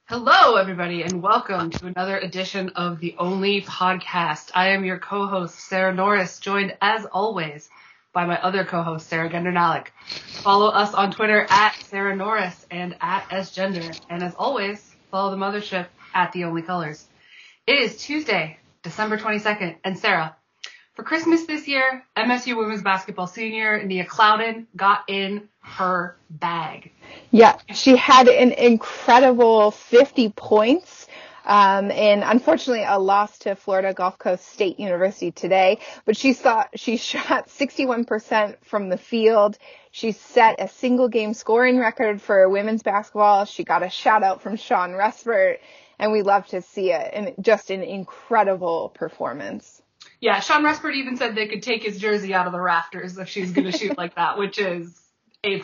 Hello, everybody, and welcome to another edition of The Only Podcast. I am your co-host, Sarah Norris, joined, as always, by my other co-host, Sarah Gendernalik. Follow us on Twitter at Sarah Norris and at SGender. And as always, follow the mothership at The Only Colors. It is Tuesday, December 22nd, and Sarah, for Christmas this year, MSU women's basketball senior Nia Clouden got in her bag. Yeah, she had an incredible 50 points, and unfortunately a loss to Florida Gulf Coast State University today, but she shot 61% from the field. She set a single game scoring record for women's basketball. She got a shout out from Sean Respert, and we love to see it, and just an incredible performance. Yeah, Sean Respert even said they could take his jersey out of the rafters if she's going to shoot like that, which is A+.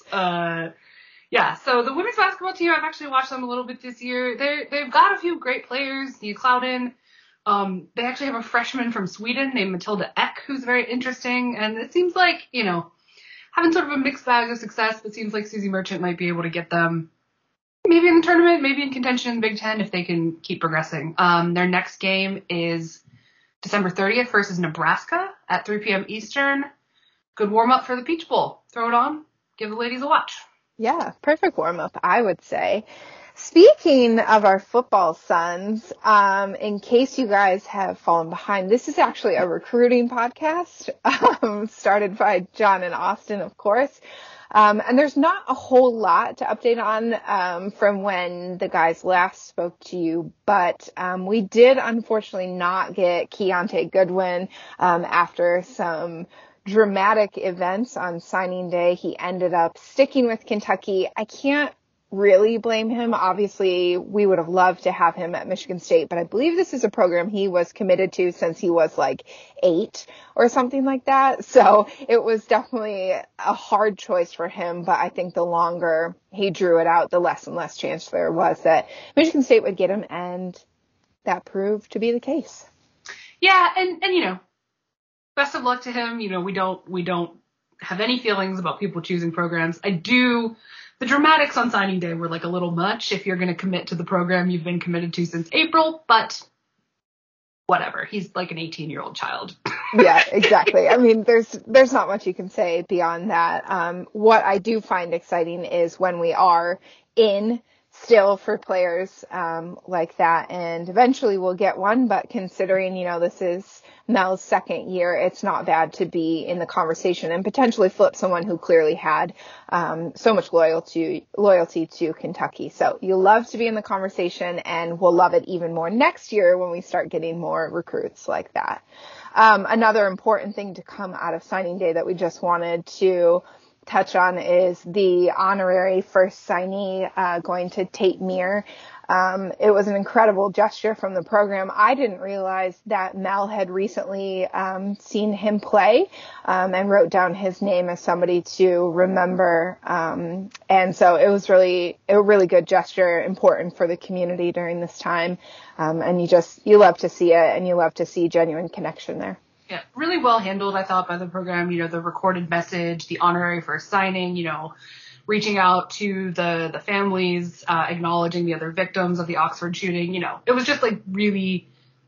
Yeah, so the women's basketball team, I've actually watched them a little bit this year. They've got a few great players. Nia Clouden. They actually have a freshman from Sweden named Matilda Ek, who's very interesting. And it seems like, having sort of a mixed bag of success, but it seems like Susie Merchant might be able to get them maybe in the tournament, maybe in contention in the Big Ten if they can keep progressing. Their next game is December 30th versus Nebraska at 3 p.m. Eastern. Good warm-up for the Peach Bowl. Throw it on. Give the ladies a watch. Yeah, perfect warm-up, I would say. Speaking of our football sons, in case you guys have fallen behind, this is actually a recruiting podcast, started by John and Austin, of course. And there's not a whole lot to update on from when the guys last spoke to you, but we did unfortunately not get Keontae Goodwin after some dramatic events on signing day. He ended up sticking with Kentucky. I can't really blame him. Obviously, we would have loved to have him at Michigan State, but I believe this is a program he was committed to since he was like 8 or something like that. So it was definitely a hard choice for him, but I think the longer he drew it out, the less and less chance there was that Michigan State would get him, and that proved to be the case. Yeah, and best of luck to him. We don't have any feelings about people choosing programs. The dramatics on signing day were like a little much if you're going to commit to the program you've been committed to since April, but whatever. He's like an 18-year-old child. Yeah, exactly. I mean, there's not much you can say beyond that. What I do find exciting is when we are in still for players like that, and eventually we'll get one, but considering, this is Mel's second year, it's not bad to be in the conversation and potentially flip someone who clearly had so much loyalty to Kentucky. So you'll love to be in the conversation, and we'll love it even more next year when we start getting more recruits like that. Another important thing to come out of signing day that we just wanted to touch on is the honorary first signee going to Tate Myre. It was an incredible gesture from the program. I didn't realize that Mel had recently seen him play and wrote down his name as somebody to remember. And so it was really a really good gesture, important for the community during this time. And you love to see it, and you love to see genuine connection there. Yeah, really well handled, I thought, by the program. The recorded message, the honorary first signing, reaching out to the families, acknowledging the other victims of the Oxford shooting. It was just like really,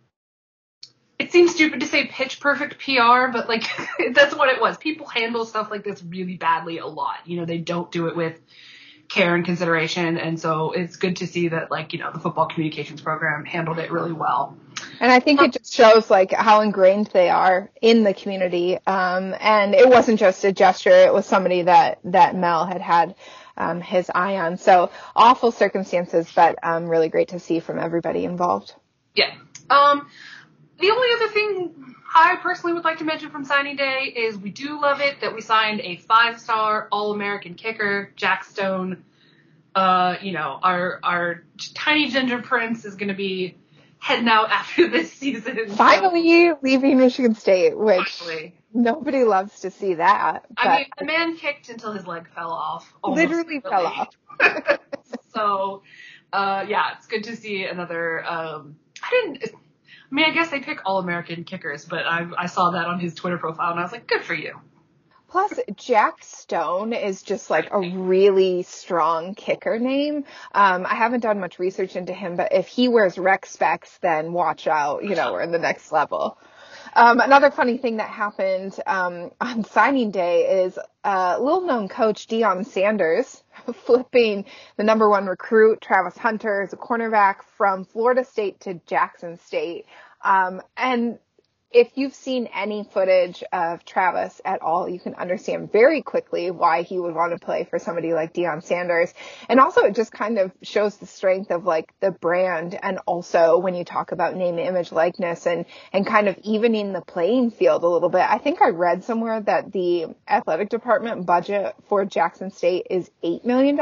it seems stupid to say pitch perfect PR, but like that's what it was. People handle stuff like this really badly a lot. They don't do it with care and consideration. And so it's good to see that the football communications program handled it really well. And I think it just shows how ingrained they are in the community. And it wasn't just a gesture. It was somebody that Mel had his eye on. So awful circumstances, but really great to see from everybody involved. Yeah. The only other thing I personally would like to mention from signing day is we do love it that we signed a 5-star All-American kicker, Jack Stone. Our tiny ginger prince is going to be heading out after this season. Finally leaving Michigan State, which nobody loves to see that. I mean, the man kicked until his leg fell off. Literally fell off. So, it's good to see another, I guess they pick All-American kickers, but I saw that on his Twitter profile, and I was like, good for you. Plus, Jack Stone is just like a really strong kicker name. I haven't done much research into him, but if he wears rec specs, then watch out. We're in the next level. Another funny thing that happened on signing day is little-known coach Deion Sanders flipping the number one recruit, Travis Hunter, as a cornerback from Florida State to Jackson State. And if you've seen any footage of Travis at all, you can understand very quickly why he would want to play for somebody like Deion Sanders. And also it just kind of shows the strength of like the brand. And also when you talk about name, image, likeness and kind of evening the playing field a little bit, I think I read somewhere that the athletic department budget for Jackson State is $8 million.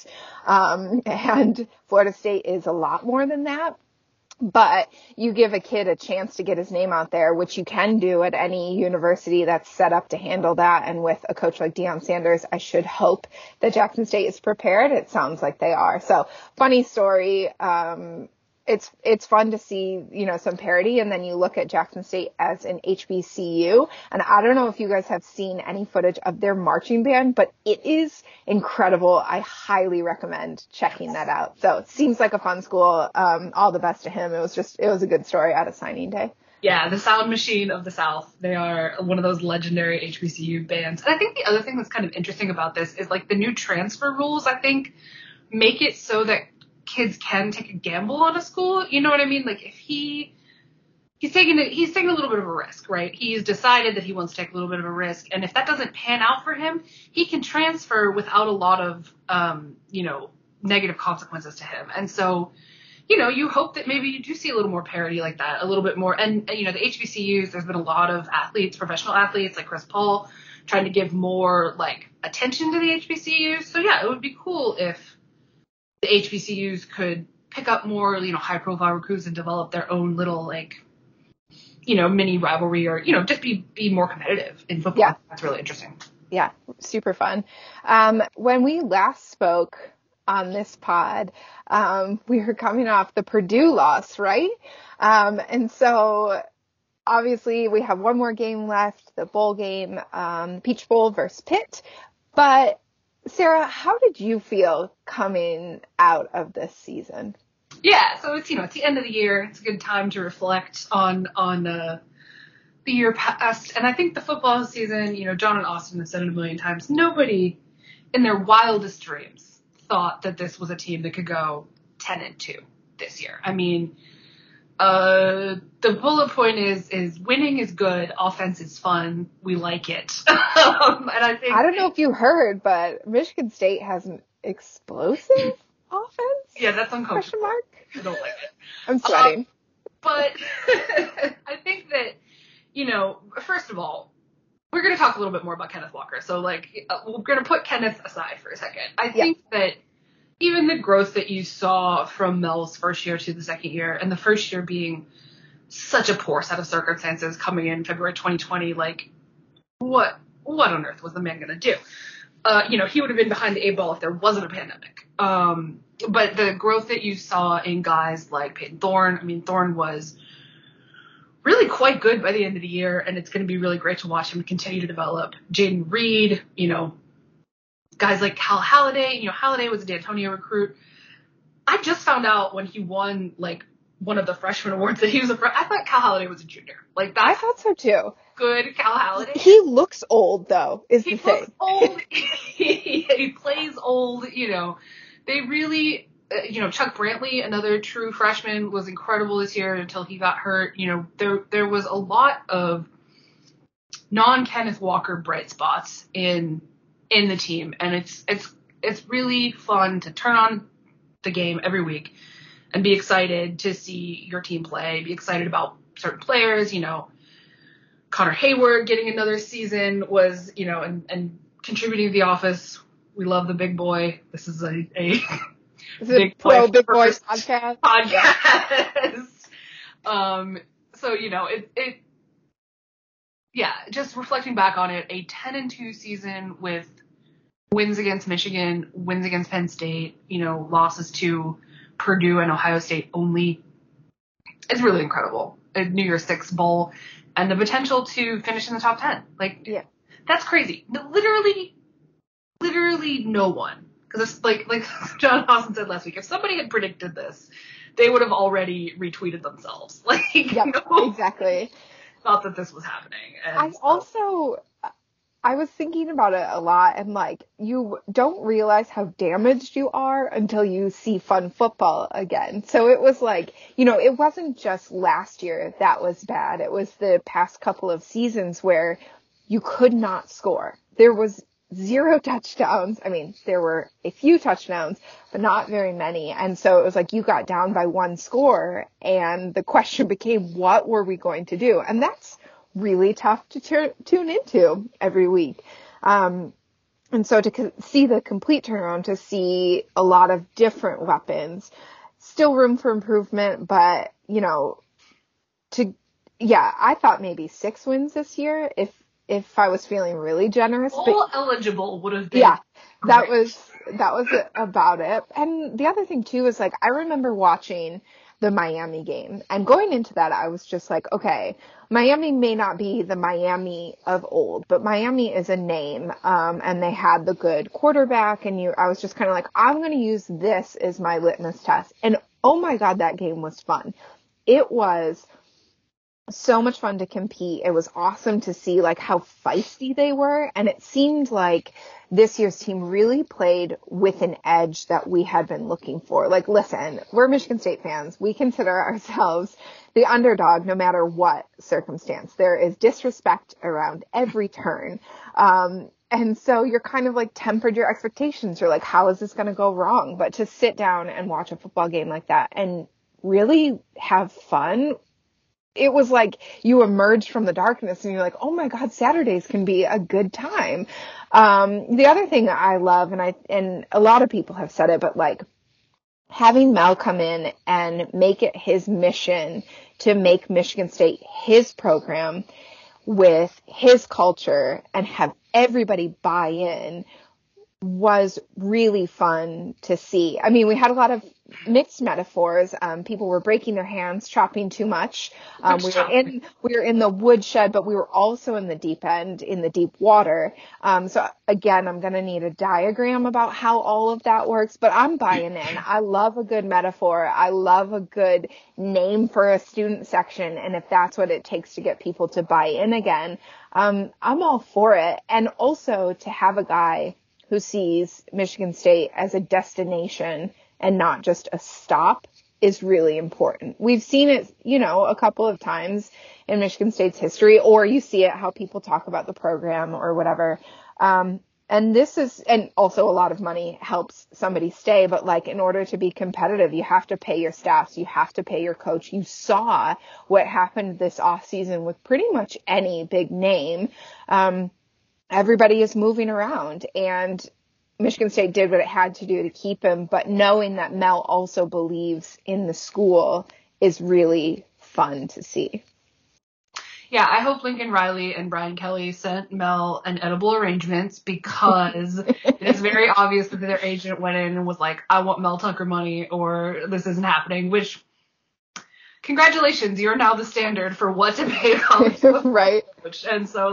And Florida State is a lot more than that. But you give a kid a chance to get his name out there, which you can do at any university that's set up to handle that. And with a coach like Deion Sanders, I should hope that Jackson State is prepared. It sounds like they are. So funny story. It's fun to see, some parity. And then you look at Jackson State as an HBCU. And I don't know if you guys have seen any footage of their marching band, but it is incredible. I highly recommend checking that out. So it seems like a fun school. All the best to him. It was a good story out of signing day. Yeah, the Sound Machine of the South. They are one of those legendary HBCU bands. And I think the other thing that's kind of interesting about this is like the new transfer rules, I think, make it so that kids can take a gamble on a school. You know what I mean? Like if he's taking a little bit of a risk, right? He's decided that he wants to take a little bit of a risk. And if that doesn't pan out for him, he can transfer without a lot of, negative consequences to him. And so, you hope that maybe you do see a little more parity like that, a little bit more. And the HBCUs, there's been a lot of athletes, professional athletes like Chris Paul trying to give more like attention to the HBCUs. So yeah, it would be cool if the HBCUs could pick up more, high profile recruits and develop their own little mini rivalry or, just be more competitive in football. Yeah. That's really interesting. Yeah. Super fun. When we last spoke on this pod, we were coming off the Purdue loss, right? And so obviously we have one more game left, the bowl game, Peach Bowl versus Pitt, but Sarah, how did you feel coming out of this season? Yeah, so it's the end of the year. It's a good time to reflect on the year past. And I think the football season, John and Austin have said it a million times. Nobody in their wildest dreams thought that this was a team that could go 10-2 this year. I mean, the bullet point is winning is good, offense is fun, we like it. And I don't know if you heard, but Michigan State has an explosive offense. Yeah, that's uncomfortable. Question mark? I don't like it. I'm sweating. But I think that, first of all, we're going to talk a little bit more about Kenneth Walker. So we're going to put Kenneth aside for a second. I think that even the growth that you saw from Mel's first year to the second year, and the first year being such a poor set of circumstances coming in February 2020, like what on earth was the man going to do? He would have been behind the eight ball if there wasn't a pandemic. But the growth that you saw in guys like Peyton Thorne, Thorne was really quite good by the end of the year, and it's going to be really great to watch him continue to develop. Jaden Reed, guys like Cal Halliday, Halliday was a D'Antonio recruit. I just found out when he won, one of the freshman awards that he was I thought Cal Halliday was a junior. I thought so too. Good Cal Halliday. He looks old, though, is the thing. He looks old. He plays old, They really, Chuck Brantley, another true freshman, was incredible this year until he got hurt. There was a lot of non-Kenneth Walker bright spots in the team, and it's really fun to turn on the game every week and be excited to see your team play, be excited about certain players. Connor Hayward getting another season was, and contributing to The Office. We love the big boy. This is a big boy podcast. So, just reflecting back on it, a 10-2 season with wins against Michigan, wins against Penn State, losses to Purdue and Ohio State only. It's really incredible. A New Year's Six bowl and the potential to finish in the top 10. That's crazy. Literally no one. Because it's like John Dawson said last week, if somebody had predicted this, they would have already retweeted themselves. Like, yep, no, exactly. Thought that this was happening. And I was thinking about it a lot, and like, you don't realize how damaged you are until you see fun football again. So it was like, it wasn't just last year that was bad. It was the past couple of seasons where you could not score. There was 0 touchdowns. I mean, there were a few touchdowns, but not very many. And so it was like you got down by 1 score, and the question became, what were we going to do? And that's really tough to tune into every week. And so to see the complete turnaround, to see a lot of different weapons, still room for improvement, but, I thought maybe 6 wins this year if I was feeling really generous. All eligible would have been. Yeah, that was about it. And the other thing too is, like, I remember watching the Miami game, and going into that, I was just like, okay, Miami may not be the Miami of old, but Miami is a name, and they had the good quarterback, and I was just kind of like, I'm going to use this as my litmus test. And oh my God, that game was fun. It was so much fun to compete. It was awesome to see like how feisty they were. And it seemed like this year's team really played with an edge that we had been looking for. Like, listen, we're Michigan State fans. We consider ourselves the underdog no matter what circumstance. There is disrespect around every turn. And so you're kind of like tempered your expectations. You're like, how is this going to go wrong? But to sit down and watch a football game like that and really have fun, it was like you emerged from the darkness and you're like, oh my God, Saturdays can be a good time. The other thing I love, and a lot of people have said it, but like having Mel come in and make it his mission to make Michigan State his program with his culture and have everybody buy in was really fun to see. I mean, we had a lot of mixed metaphors. People were breaking their hands, chopping too much. We were in the woodshed, but we were also in the deep end, in the deep water. So again, I'm going to need a diagram about how all of that works, but I'm buying in. I love a good metaphor. I love a good name for a student section. And if that's what it takes to get people to buy in again, I'm all for it. And also to have a guy who sees Michigan State as a destination and not just a stop is really important. We've seen it, a couple of times in Michigan State's history, or you see it how people talk about the program or whatever. And also a lot of money helps somebody stay, but like in order to be competitive, you have to pay your staffs, you have to pay your coach. You saw what happened this off season with pretty much any big name. Everybody is moving around, and Michigan State did what it had to do to keep him, but knowing that Mel also believes in the school is really fun to see. Yeah, I hope Lincoln Riley and Brian Kelly sent Mel an edible arrangements, because it is very obvious that their agent went in and was like, I want Mel Tucker money or this isn't happening, which, congratulations, you're now the standard for what to pay a college right. coach. And so,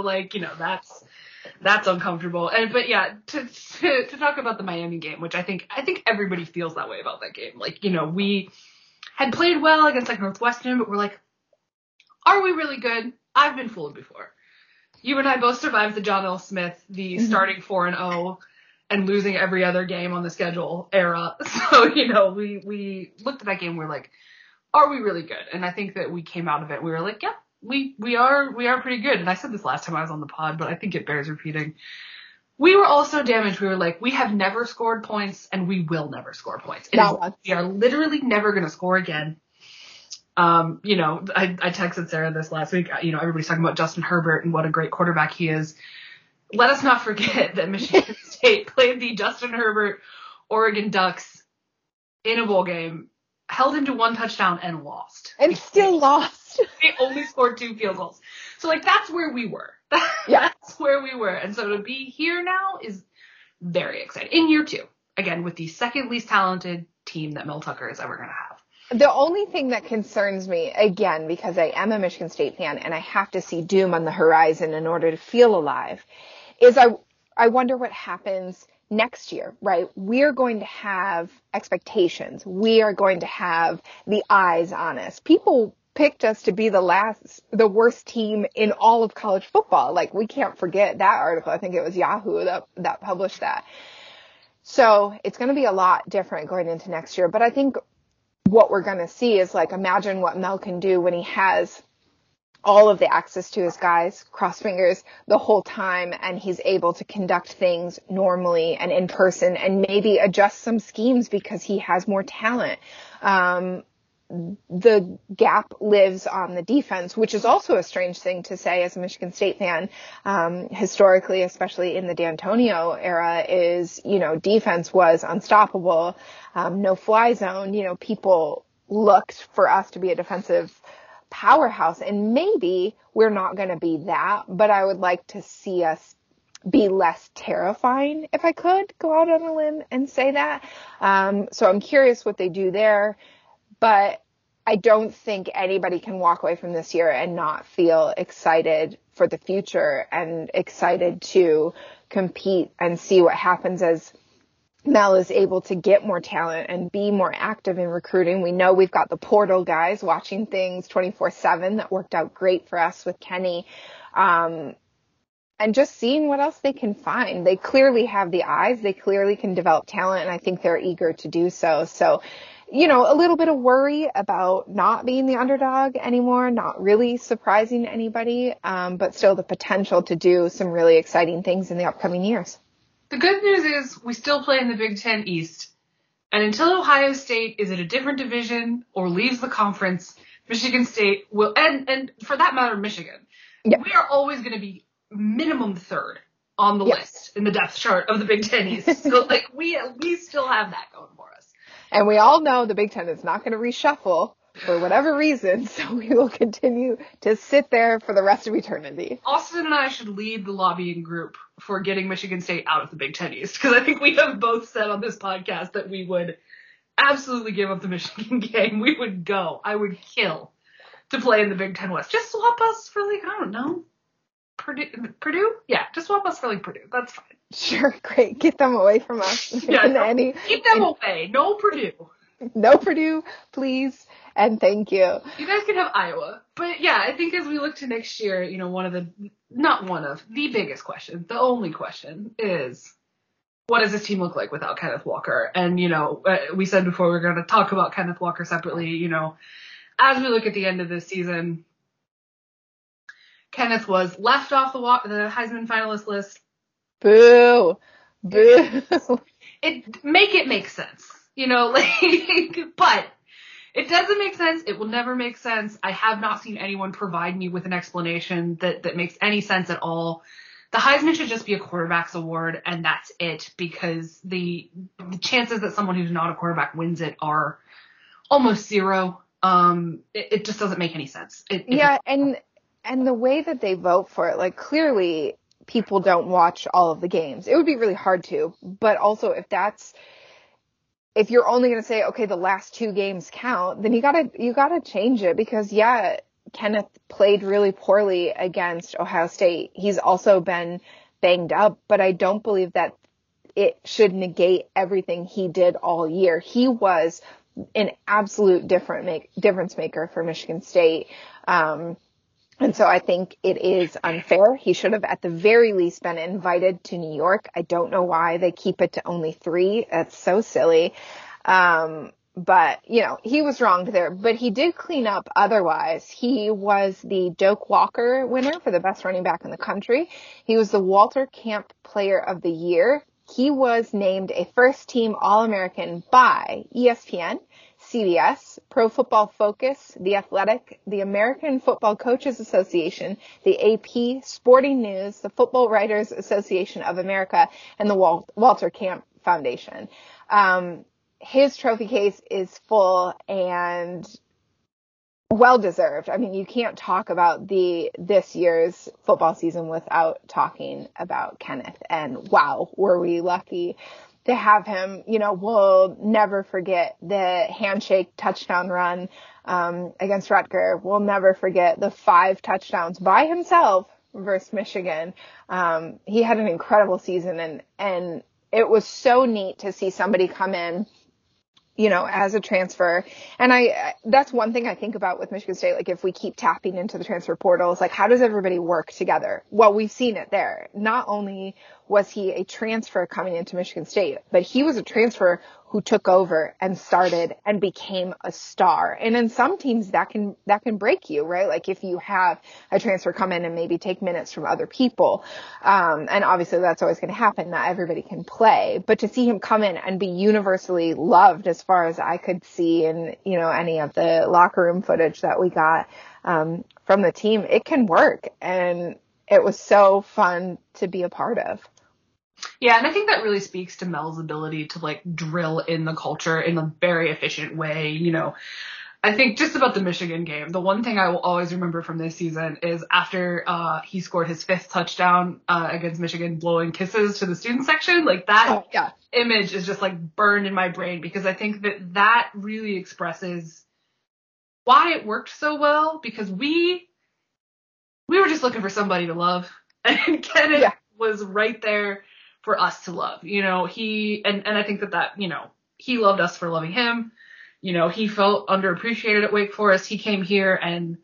that's uncomfortable. But yeah, to talk about the Miami game, which I think everybody feels that way about that game. Like, we had played well against like Northwestern, but we're like, are we really good? I've been fooled before. You and I both survived the John L. Smith, the starting 4-0 and losing every other game on the schedule era. So, we looked at that game, we're like, are we really good? And I think that we came out of it, we were like, yeah, we are pretty good. And I said this last time I was on the pod, but I think it bears repeating. We were also damaged. We were like, we have never scored points and we will never score points. We are literally never going to score again. I texted Sarah this last week. Everybody's talking about Justin Herbert and what a great quarterback he is. Let us not forget that Michigan State played the Justin Herbert Oregon Ducks in a bowl game, held him to 1 touchdown and lost. And still lost. They only scored 2 field goals. So, that's where we were. Yeah. That's where we were. And so to be here now is very exciting. In year 2, again, with the second least talented team that Mel Tucker is ever going to have. The only thing that concerns me, again, because I am a Michigan State fan and I have to see doom on the horizon in order to feel alive, is I wonder what happens next year, right? We're going to have expectations. We are going to have the eyes on us. People picked us to be the worst team in all of college football. Like, we can't forget that article. I think it was Yahoo that published that. So it's going to be a lot different going into next year. But I think what we're going to see is, like, imagine what Mel can do when he has all of the access to his guys, cross fingers, the whole time, and he's able to conduct things normally and in person and maybe adjust some schemes because he has more talent. The gap lives on the defense, which is also a strange thing to say as a Michigan State fan. Historically, especially in the D'Antonio era, is, defense was unstoppable. No fly zone, people looked for us to be a defensive powerhouse, and maybe we're not going to be that, but I would like to see us be less terrifying, if I could go out on a limb and say that. So I'm curious what they do there, but I don't think anybody can walk away from this year and not feel excited for the future and excited to compete and see what happens as Mel is able to get more talent and be more active in recruiting. We know we've got the portal guys watching things 24/7. That worked out great for us with Kenny. And just seeing what else they can find. They clearly have the eyes. They clearly can develop talent, and I think they're eager to do so. So, a little bit of worry about not being the underdog anymore, not really surprising anybody, but still the potential to do some really exciting things in the upcoming years. The good news is we still play in the Big Ten East. And until Ohio State is in a different division or leaves the conference, Michigan State will, and for that matter, Michigan, we are always going to be minimum third on the list in the depth chart of the Big Ten East. So, we still have that going for us. And we all know the Big Ten is not going to reshuffle for whatever reason, so we will continue to sit there for the rest of eternity. Austin and I should lead the lobbying group for getting Michigan State out of the Big Ten East, because I think we have both said on this podcast that we would absolutely give up the Michigan game. We would go. I would kill to play in the Big Ten West. Just swap us for, I don't know, Purdue? Yeah, just swap us for, Purdue. That's fine. Sure, great. Get them away from us. Yeah, keep them away. No Purdue. No Purdue, please, and thank you. You guys can have Iowa. But yeah, I think as we look to next year, the biggest question, the only question is, what does this team look like without Kenneth Walker? And, we said before we were going to talk about Kenneth Walker separately, as we look at the end of this season, Kenneth was left off the Heisman finalist list. Boo. Make it make sense. But it doesn't make sense. It will never make sense. I have not seen anyone provide me with an explanation that makes any sense at all. The Heisman should just be a quarterback's award, and that's it, because the chances that someone who's not a quarterback wins it are almost zero. It just doesn't make any sense. And the way that they vote for it, clearly people don't watch all of the games. It would be really hard to, but also if you're only going to say, okay, the last 2 games count, then you gotta change it, because Kenneth played really poorly against Ohio State. He's also been banged up, but I don't believe that it should negate everything he did all year. He was an absolute difference maker for Michigan State. And so I think it is unfair. He should have at the very least been invited to New York. I don't know why they keep it to only 3. That's so silly. But, he was wronged there. But he did clean up otherwise. He was the Doak Walker winner for the best running back in the country. He was the Walter Camp Player of the Year. He was named a first-team All-American by ESPN, CBS, Pro Football Focus, The Athletic, the American Football Coaches Association, the AP, Sporting News, the Football Writers Association of America, and the Walter Camp Foundation. His trophy case is full and well-deserved. I mean, you can't talk about this year's football season without talking about Kenneth. And wow, were we lucky to have him. We'll never forget the handshake touchdown run against Rutger. We'll never forget the 5 touchdowns by himself versus Michigan. He had an incredible season, and it was so neat to see somebody come in, you know, as a transfer. And that's one thing I think about with Michigan State. Like, if we keep tapping into the transfer portals, like, how does everybody work together? Well, we've seen it there. Not only was he a transfer coming into Michigan State, but he was a transfer who took over and started and became a star. And in some teams that can break you, right? Like, if you have a transfer come in and maybe take minutes from other people. And obviously that's always going to happen. Not everybody can play, but to see him come in and be universally loved, as far as I could see in, you know, any of the locker room footage that we got, from the team, it can work. And it was so fun to be a part of. Yeah, and I think that really speaks to Mel's ability to, like, drill in the culture in a very efficient way. You know, I think just about the Michigan game, the one thing I will always remember from this season is after he scored his 5th touchdown against Michigan, blowing kisses to the student section. Like, that image is just, like, burned in my brain, because I think that really expresses why it worked so well, because we were just looking for somebody to love, and Kenneth was right there for us to love. You know, and I think that, you know, he loved us for loving him. You know, he felt underappreciated at Wake Forest. He came here, and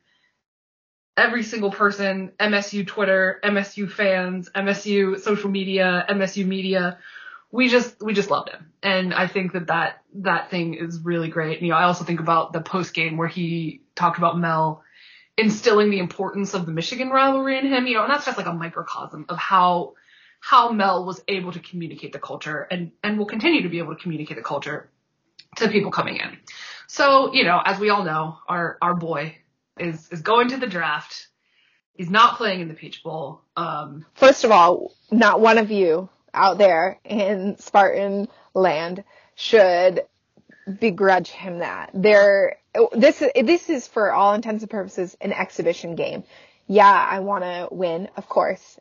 every single person, MSU Twitter, MSU fans, MSU social media, MSU media, we just loved him. And I think that thing is really great. You know, I also think about the post game where he talked about Mel instilling the importance of the Michigan rivalry in him, you know, and that's just like a microcosm of how Mel was able to communicate the culture and will continue to be able to communicate the culture to people coming in. So, you know, as we all know, our boy is going to the draft. He's not playing in the Peach Bowl. First of all, not one of you out there in Spartan land should begrudge him that. This is, for all intents and purposes, an exhibition game. Yeah, I want to win, of course.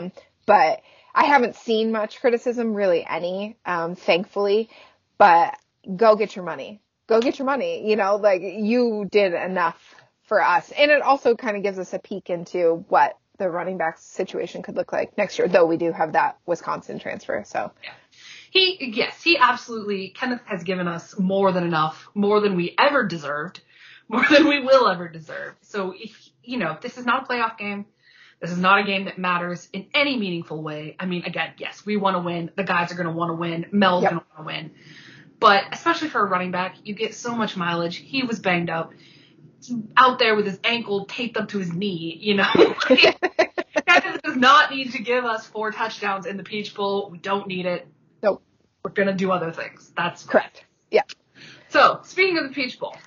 But I haven't seen much criticism, really any, thankfully. But go get your money. Go get your money. You know, like, you did enough for us. And it also kind of gives us a peek into what the running back situation could look like next year, though we do have that Wisconsin transfer. So yeah. He absolutely, Kenneth has given us more than enough, more than we ever deserved, more than we will ever deserve. So, you know, this is not a playoff game. This is not a game that matters in any meaningful way. I mean, again, yes, we want to win. The guys are going to want to win. Mel's going to want to win. But especially for a running back, you get so much mileage. He was banged up. He's out there with his ankle taped up to his knee, you know. Kenneth does not need to give us 4 touchdowns in the Peach Bowl. We don't need it. Nope. We're going to do other things. That's correct. Yeah. So, speaking of the Peach Bowl,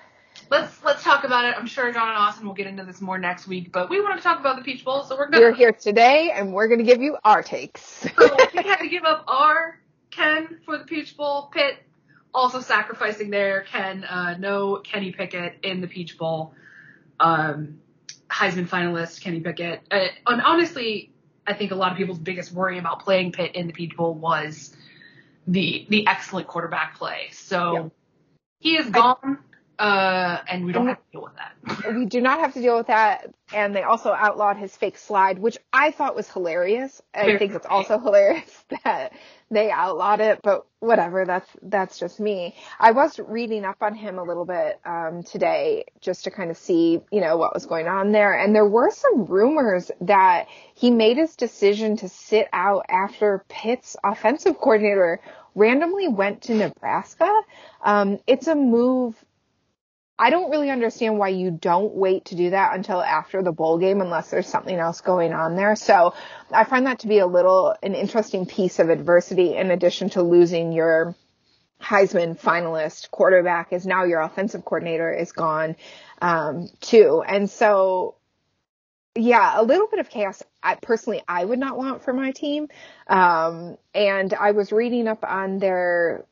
let's talk about it. I'm sure John and Austin will get into this more next week, but we wanted to talk about the Peach Bowl, so we're here today, and we're going to give you our takes. So we had to give up our Ken for the Peach Bowl. Pitt also sacrificing their Ken. No Kenny Pickett in the Peach Bowl. Heisman finalist Kenny Pickett. And honestly, I think a lot of people's biggest worry about playing Pitt in the Peach Bowl was the excellent quarterback play. So he is gone. And we don't have to deal with that. We do not have to deal with that. And they also outlawed his fake slide, which I thought was hilarious. I think it's also hilarious that they outlawed it, but whatever. That's just me. I was reading up on him a little bit, today just to kind of see, you know, what was going on there. And there were some rumors that he made his decision to sit out after Pitt's offensive coordinator randomly went to Nebraska. It's a move. I don't really understand why you don't wait to do that until after the bowl game unless there's something else going on there. So I find that to be an interesting piece of adversity, in addition to losing your Heisman finalist quarterback, is now your offensive coordinator is gone, too. And so, yeah, a little bit of chaos. I would not want for my team. And I was reading up on their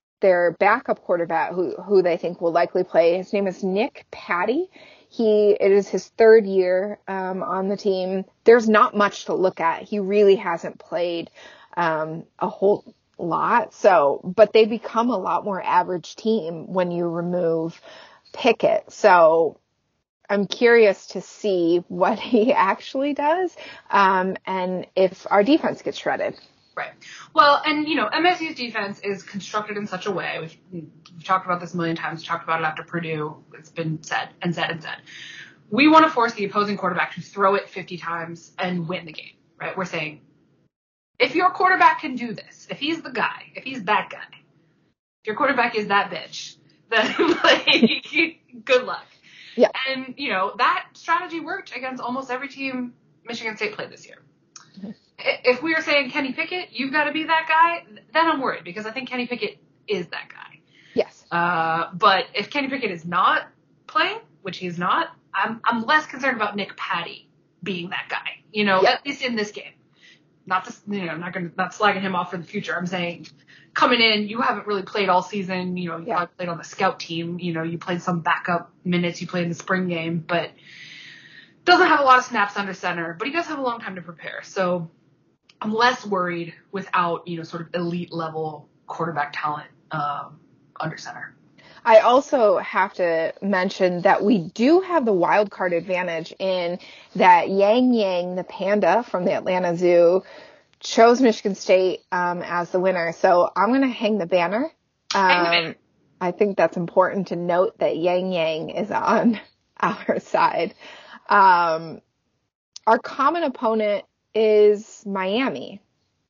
backup quarterback who they think will likely play. His name is Nick Patty. It is his 3rd year on the team. There's not much to look at. He really hasn't played a whole lot. But they become a lot more average team when you remove Pickett. So I'm curious to see what he actually does, and if our defense gets shredded. Right. Well, and MSU's defense is constructed in such a way. We've talked about this a million times. We talked about it after Purdue. It's been said and said and said. We want to force the opposing quarterback to throw it 50 times and win the game. Right. We're saying, if your quarterback can do this, if he's the guy, if he's that guy, if your quarterback is that bitch, then good luck. Yeah. And that strategy worked against almost every team Michigan State played this year. Mm-hmm. If we are saying Kenny Pickett, you've got to be that guy, then I'm worried because I think Kenny Pickett is that guy. Yes. But if Kenny Pickett is not playing, which he's not, I'm less concerned about Nick Patty being that guy. At least in this game. Not slagging him off for the future. I'm saying coming in, you haven't really played all season. You probably played on the scout team. You played some backup minutes. You played in the spring game, but doesn't have a lot of snaps under center. But he does have a long time to prepare. So I'm less worried without, sort of elite level quarterback talent under center. I also have to mention that we do have the wild card advantage in that Yang, the panda from the Atlanta Zoo, chose Michigan State as the winner. So I'm going to hang the banner. I think that's important to note that Yang is on our side. Our common opponent is Miami,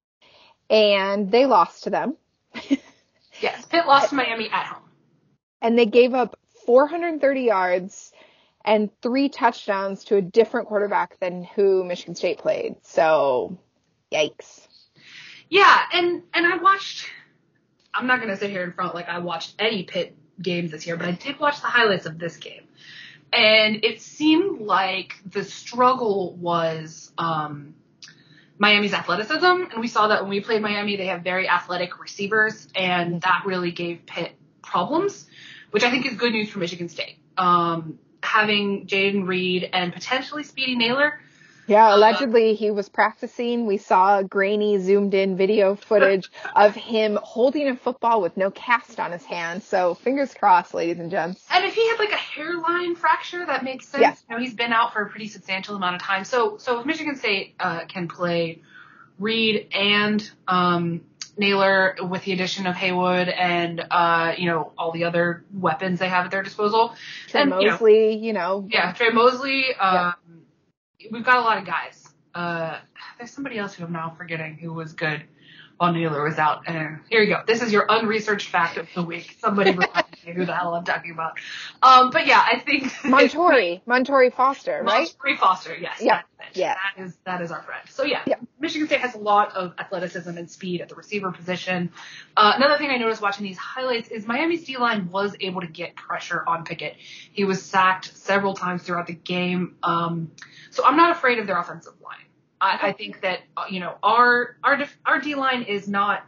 and they lost to them. Yes, Pitt lost to Miami at home. And they gave up 430 yards and 3 touchdowns to a different quarterback than who Michigan State played. So, yikes. Yeah, and I watched, I'm not going to sit here in front like I watched any Pitt games this year, but I did watch the highlights of this game. And it seemed like the struggle was Miami's athleticism. And we saw that when we played Miami, they have very athletic receivers, and that really gave Pitt problems, which I think is good news for Michigan State. Having Jaden Reed and potentially Speedy Naylor. Yeah, allegedly he was practicing. We saw grainy zoomed in video footage of him holding a football with no cast on his hand. So fingers crossed, ladies and gents. And if he had like a hairline fracture, that makes sense. Yeah. He's been out for a pretty substantial amount of time. So if Michigan State can play Reed and Naylor with the addition of Haywood and, all the other weapons they have at their disposal. Trey Mosley, Yeah, Trey Mosley. We've got a lot of guys. There's somebody else who I'm now forgetting who was good while Naylor was out. And here you go. This is your unresearched fact of the week. Somebody remind me who the hell I'm talking about. But yeah, I think Montori Foster, right? Montori Foster, yes. Yeah. Yeah. That is our friend. So yeah, Michigan State has a lot of athleticism and speed at the receiver position. Another thing I noticed watching these highlights is Miami's D-line was able to get pressure on Pickett. He was sacked several times throughout the game. So I'm not afraid of their offensive line. I think that, our D-line is not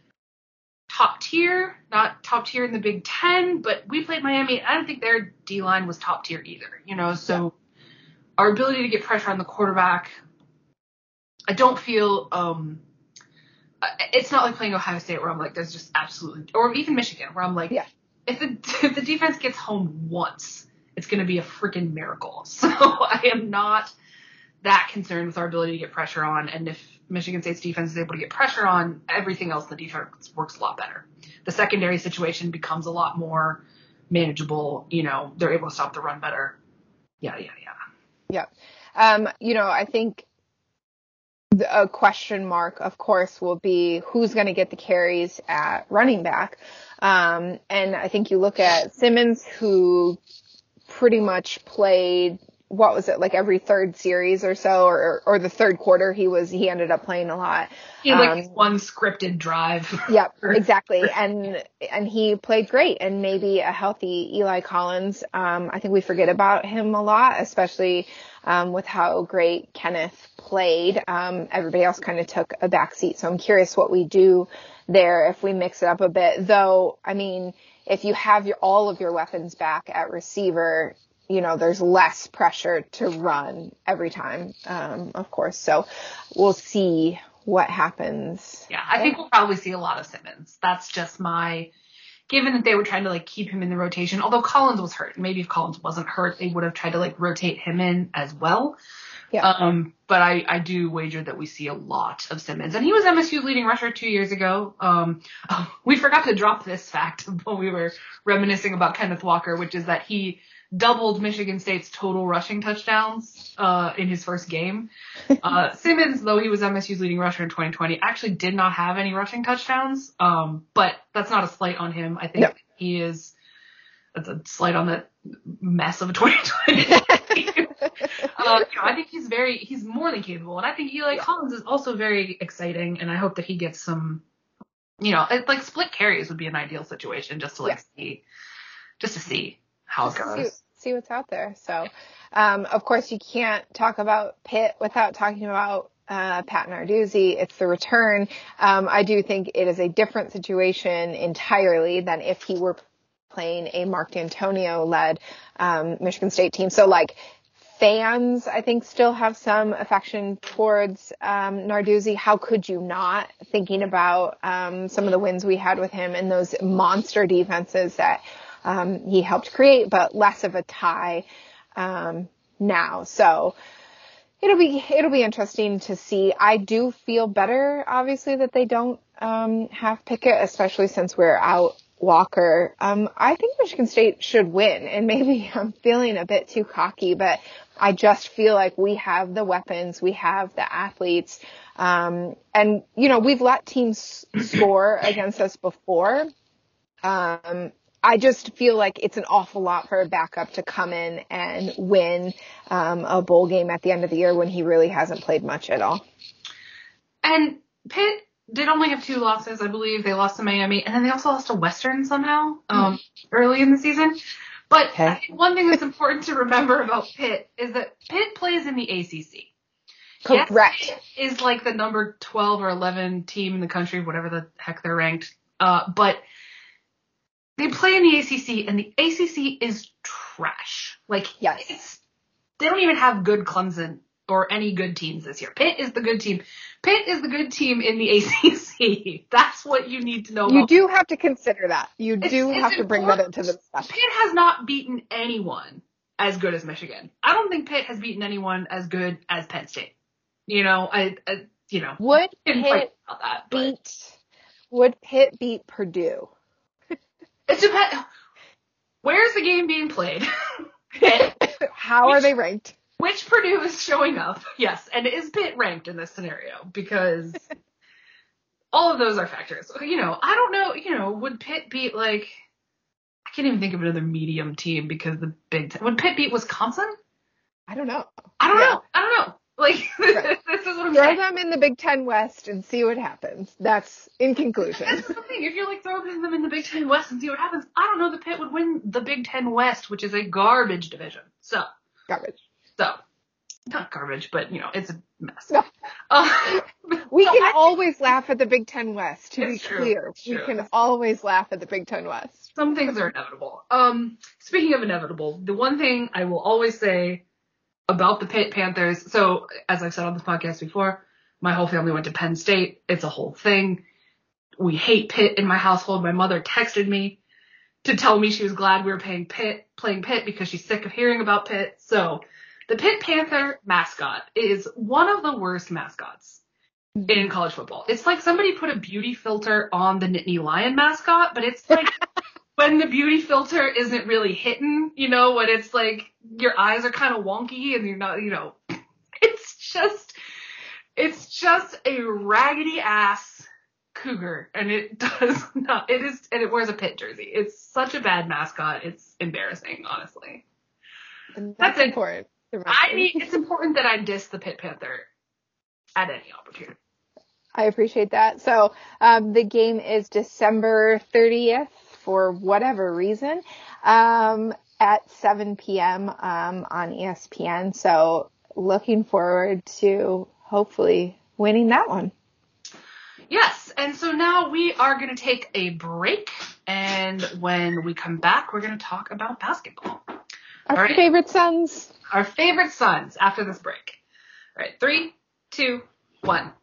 top tier in the Big Ten, but we played Miami, and I don't think their D-line was top tier either, so our ability to get pressure on the quarterback, I don't feel, it's not like playing Ohio State where I'm like, there's just absolutely, or even Michigan where I'm like, if the defense gets home once, it's going to be a freaking miracle. So I am not that concerned with our ability to get pressure on. And if Michigan State's defense is able to get pressure on, everything else in the defense works a lot better. The secondary situation becomes a lot more manageable. They're able to stop the run better. Yeah. I think a question mark, of course, will be who's going to get the carries at running back. And I think you look at Simmons, who pretty much played, what was it, like every third series or so, or the third quarter, he ended up playing a lot. He had one scripted drive. Yep, exactly. And he played great, and maybe a healthy Eli Collins. I think we forget about him a lot, especially with how great Kenneth played. Everybody else kind of took a backseat. So I'm curious what we do there if we mix it up a bit. Though, I mean, if you have all of your weapons back at receiver, there's less pressure to run every time, of course. So we'll see what happens. Yeah, I think we'll probably see a lot of Simmons. That's just my given that they were trying to like keep him in the rotation, although Collins was hurt. Maybe if Collins wasn't hurt, they would have tried to like rotate him in as well. Yeah. But I do wager that we see a lot of Simmons. And he was MSU's leading rusher 2 years ago. We forgot to drop this fact when we were reminiscing about Kenneth Walker, which is that he doubled Michigan State's total rushing touchdowns in his first game. Simmons, though he was MSU's leading rusher in 2020, actually did not have any rushing touchdowns. But that's not a slight on him. I think he is – that's a slight on that mess of a 2020. I think he's more than capable. And I think Eli Collins is also very exciting. And I hope that he gets some, like split carries would be an ideal situation just to see how it goes. See what's out there. So, of course you can't talk about Pitt without talking about Pat Narduzzi. It's the return. I do think it is a different situation entirely than if he were playing a Mark D'Antonio led Michigan State team. So like fans, I think, still have some affection towards Narduzzi. How could you not, thinking about some of the wins we had with him and those monster defenses that he helped create, but less of a tie now. So it'll be interesting to see. I do feel better, obviously, that they don't have Pickett, especially since we're out Walker. I think Michigan State should win, and maybe I'm feeling a bit too cocky, but I just feel like we have the weapons, we have the athletes, and we've let teams score against us before. I just feel like it's an awful lot for a backup to come in and win a bowl game at the end of the year when he really hasn't played much at all. And Pitt did only have 2 losses, I believe. They lost to Miami, and then they also lost to Western somehow early in the season. But I think one thing that's important to remember about Pitt is that Pitt plays in the ACC. Correct. Yes, Pitt is like the number 12 or 11 team in the country, whatever the heck they're ranked. But they play in the ACC, and the ACC is trash. Like, yes. They don't even have good Clemson or any good teams this year. Pitt is the good team. Pitt is the good team in the ACC. That's what you need to know. You do have to consider that. You do have to bring that into the discussion. Pitt has not beaten anyone as good as Michigan. I don't think Pitt has beaten anyone as good as Penn State. Would Pitt beat Purdue? It depends. Where's the game being played? How are they ranked? Which Purdue is showing up? Yes. And is Pitt ranked in this scenario? Because all of those are factors. I don't know, would Pitt beat I can't even think of another medium team because the Big Ten. Would Pitt beat Wisconsin? I don't know. I don't know. This is what I'm saying. Throw them in the Big Ten West and see what happens. That's in conclusion. That's the thing. If you're throwing them in the Big Ten West and see what happens, I don't know that Pitt would win the Big Ten West, which is a garbage division. Garbage. Not garbage, but it's a mess. No. We can always laugh at the Big Ten West, to be clear. We can always laugh at the Big Ten West. Some things are inevitable. Speaking of inevitable, the one thing I will always say about the Pitt Panthers, so as I've said on this podcast before, my whole family went to Penn State. It's a whole thing. We hate Pitt in my household. My mother texted me to tell me she was glad we were playing Pitt because she's sick of hearing about Pitt. So the Pitt Panther mascot is one of the worst mascots in college football. It's like somebody put a beauty filter on the Nittany Lion mascot, but it's like when the beauty filter isn't really hitting, when it's like your eyes are kind of wonky and you're not, it's just a raggedy ass cougar, and it wears a Pitt jersey. It's such a bad mascot. It's embarrassing, honestly. That's important. It's important that I diss the Pitt Panther at any opportunity. I appreciate that. So the game is December 30th for whatever reason at 7 p.m. On ESPN. So looking forward to hopefully winning that one. Yes. And so now we are going to take a break. And when we come back, we're going to talk about basketball. Our favorite Suns. Our favorite Suns after this break. All right. 3, 2, 1.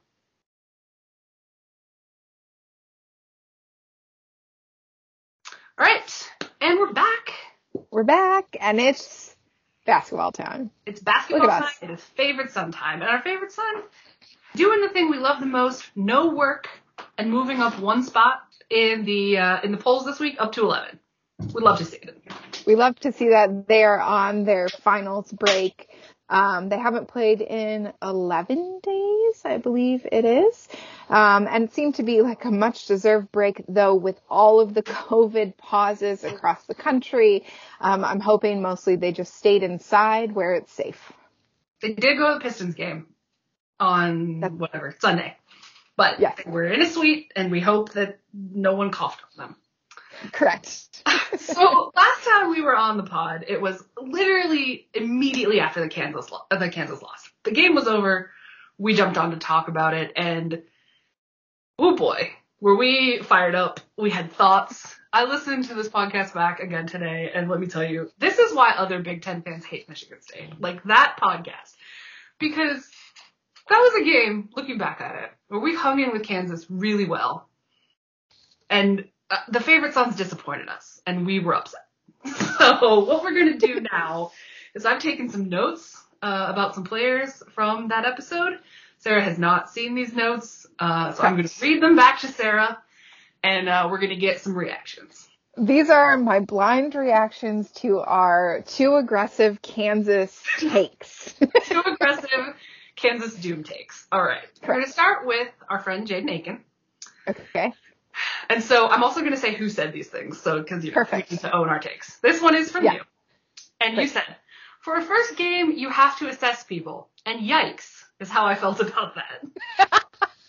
All right, and we're back. We're back, and it's basketball time. It's basketball time. It is favorite son time. And our favorite son, doing the thing we love the most, no work, and moving up one spot in the polls this week, up to 11. We'd love to see it. We love to see that they are on their finals break. They haven't played in 11 days, I believe it is. And it seemed to be like a much deserved break, though, with all of the COVID pauses across the country. I'm hoping mostly they just stayed inside where it's safe. They did go to the Pistons game on Sunday. But yes, they were in a suite, and we hope that no one coughed on them. Correct. So last time we were on the pod, it was literally immediately after the Kansas loss. The game was over. We jumped on to talk about it, and oh boy, were we fired up. We had thoughts. I listened to this podcast back again today, and let me tell you, this is why other Big Ten fans hate Michigan State. Like that podcast. Because that was a game, looking back at it, where we hung in with Kansas really well. And the favorite sons disappointed us, and we were upset. So what we're going to do now is I've taken some notes about some players from that episode. Sarah has not seen these notes, so I'm going to read them back to Sarah, and we're going to get some reactions. These are my blind reactions to our too aggressive Kansas takes. Too aggressive Kansas Doom takes. All right. Correct. We're going to start with our friend Jaden Aiken. Okay. And so I'm also going to say who said these things, so because we need to own our takes. This one is from you. And you said, for a first game, you have to assess people. And yikes is how I felt about that.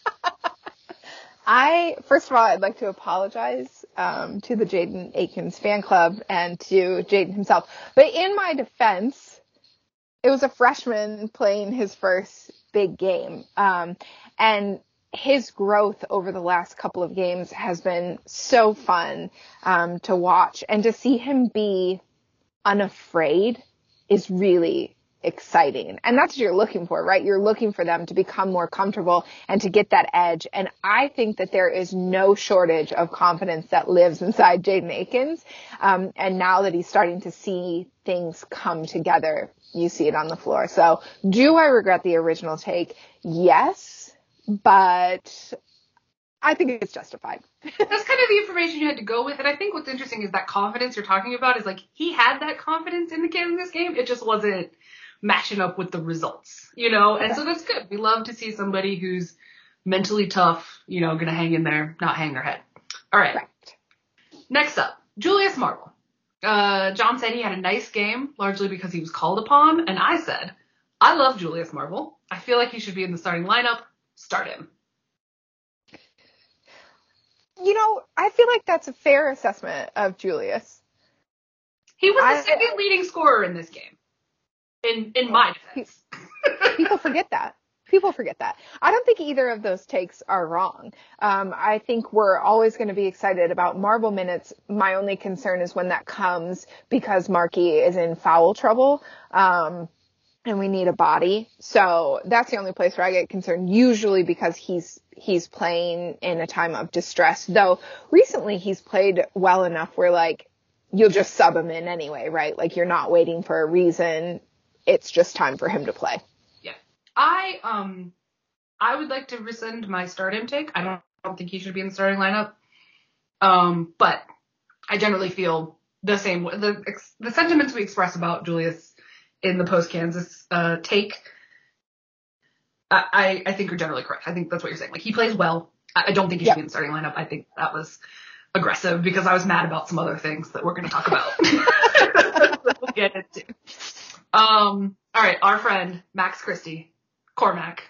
First of all, I'd like to apologize to the Jaden Aikens fan club and to Jaden himself. But in my defense, it was a freshman playing his first big game. And his growth over the last couple of games has been so fun to watch, and to see him be unafraid is really exciting. And that's what you're looking for, right? You're looking for them to become more comfortable and to get that edge. And I think that there is no shortage of confidence that lives inside Jaden Aikens. And now that he's starting to see things come together, you see it on the floor. So do I regret the original take? Yes. But I think it's justified. That's kind of the information you had to go with. And I think what's interesting is that confidence you're talking about is like he had that confidence in the Kansas game. It just wasn't matching up with the results, you know? And so that's good. We love to see somebody who's mentally tough, you know, going to hang in there, not hang their head. All right. Correct. Next up, Julius Marble. John said he had a nice game, largely because he was called upon. And I said, I love Julius Marble. I feel like he should be in the starting lineup. Start him. You know, I feel like that's a fair assessment of Julius. He was the second leading scorer in this game. In my defense. People forget that. I don't think either of those takes are wrong. I think we're always going to be excited about Marble minutes. My only concern is when that comes because Markey is in foul trouble. And we need a body. So that's the only place where I get concerned, usually because he's playing in a time of distress. Though recently he's played well enough where like you'll just sub him in anyway, right? Like you're not waiting for a reason. It's just time for him to play. Yeah. I would like to rescind my start him take. I don't think he should be in the starting lineup. But I generally feel the same way. The sentiments we express about Julius in the post-Kansas take, I think are generally correct. I think that's what you're saying. Like, he plays well. I don't think he should be in the starting lineup. I think that was aggressive because I was mad about some other things that we're going to talk about. We'll get into. All right, our friend, Max Christie, Cormac.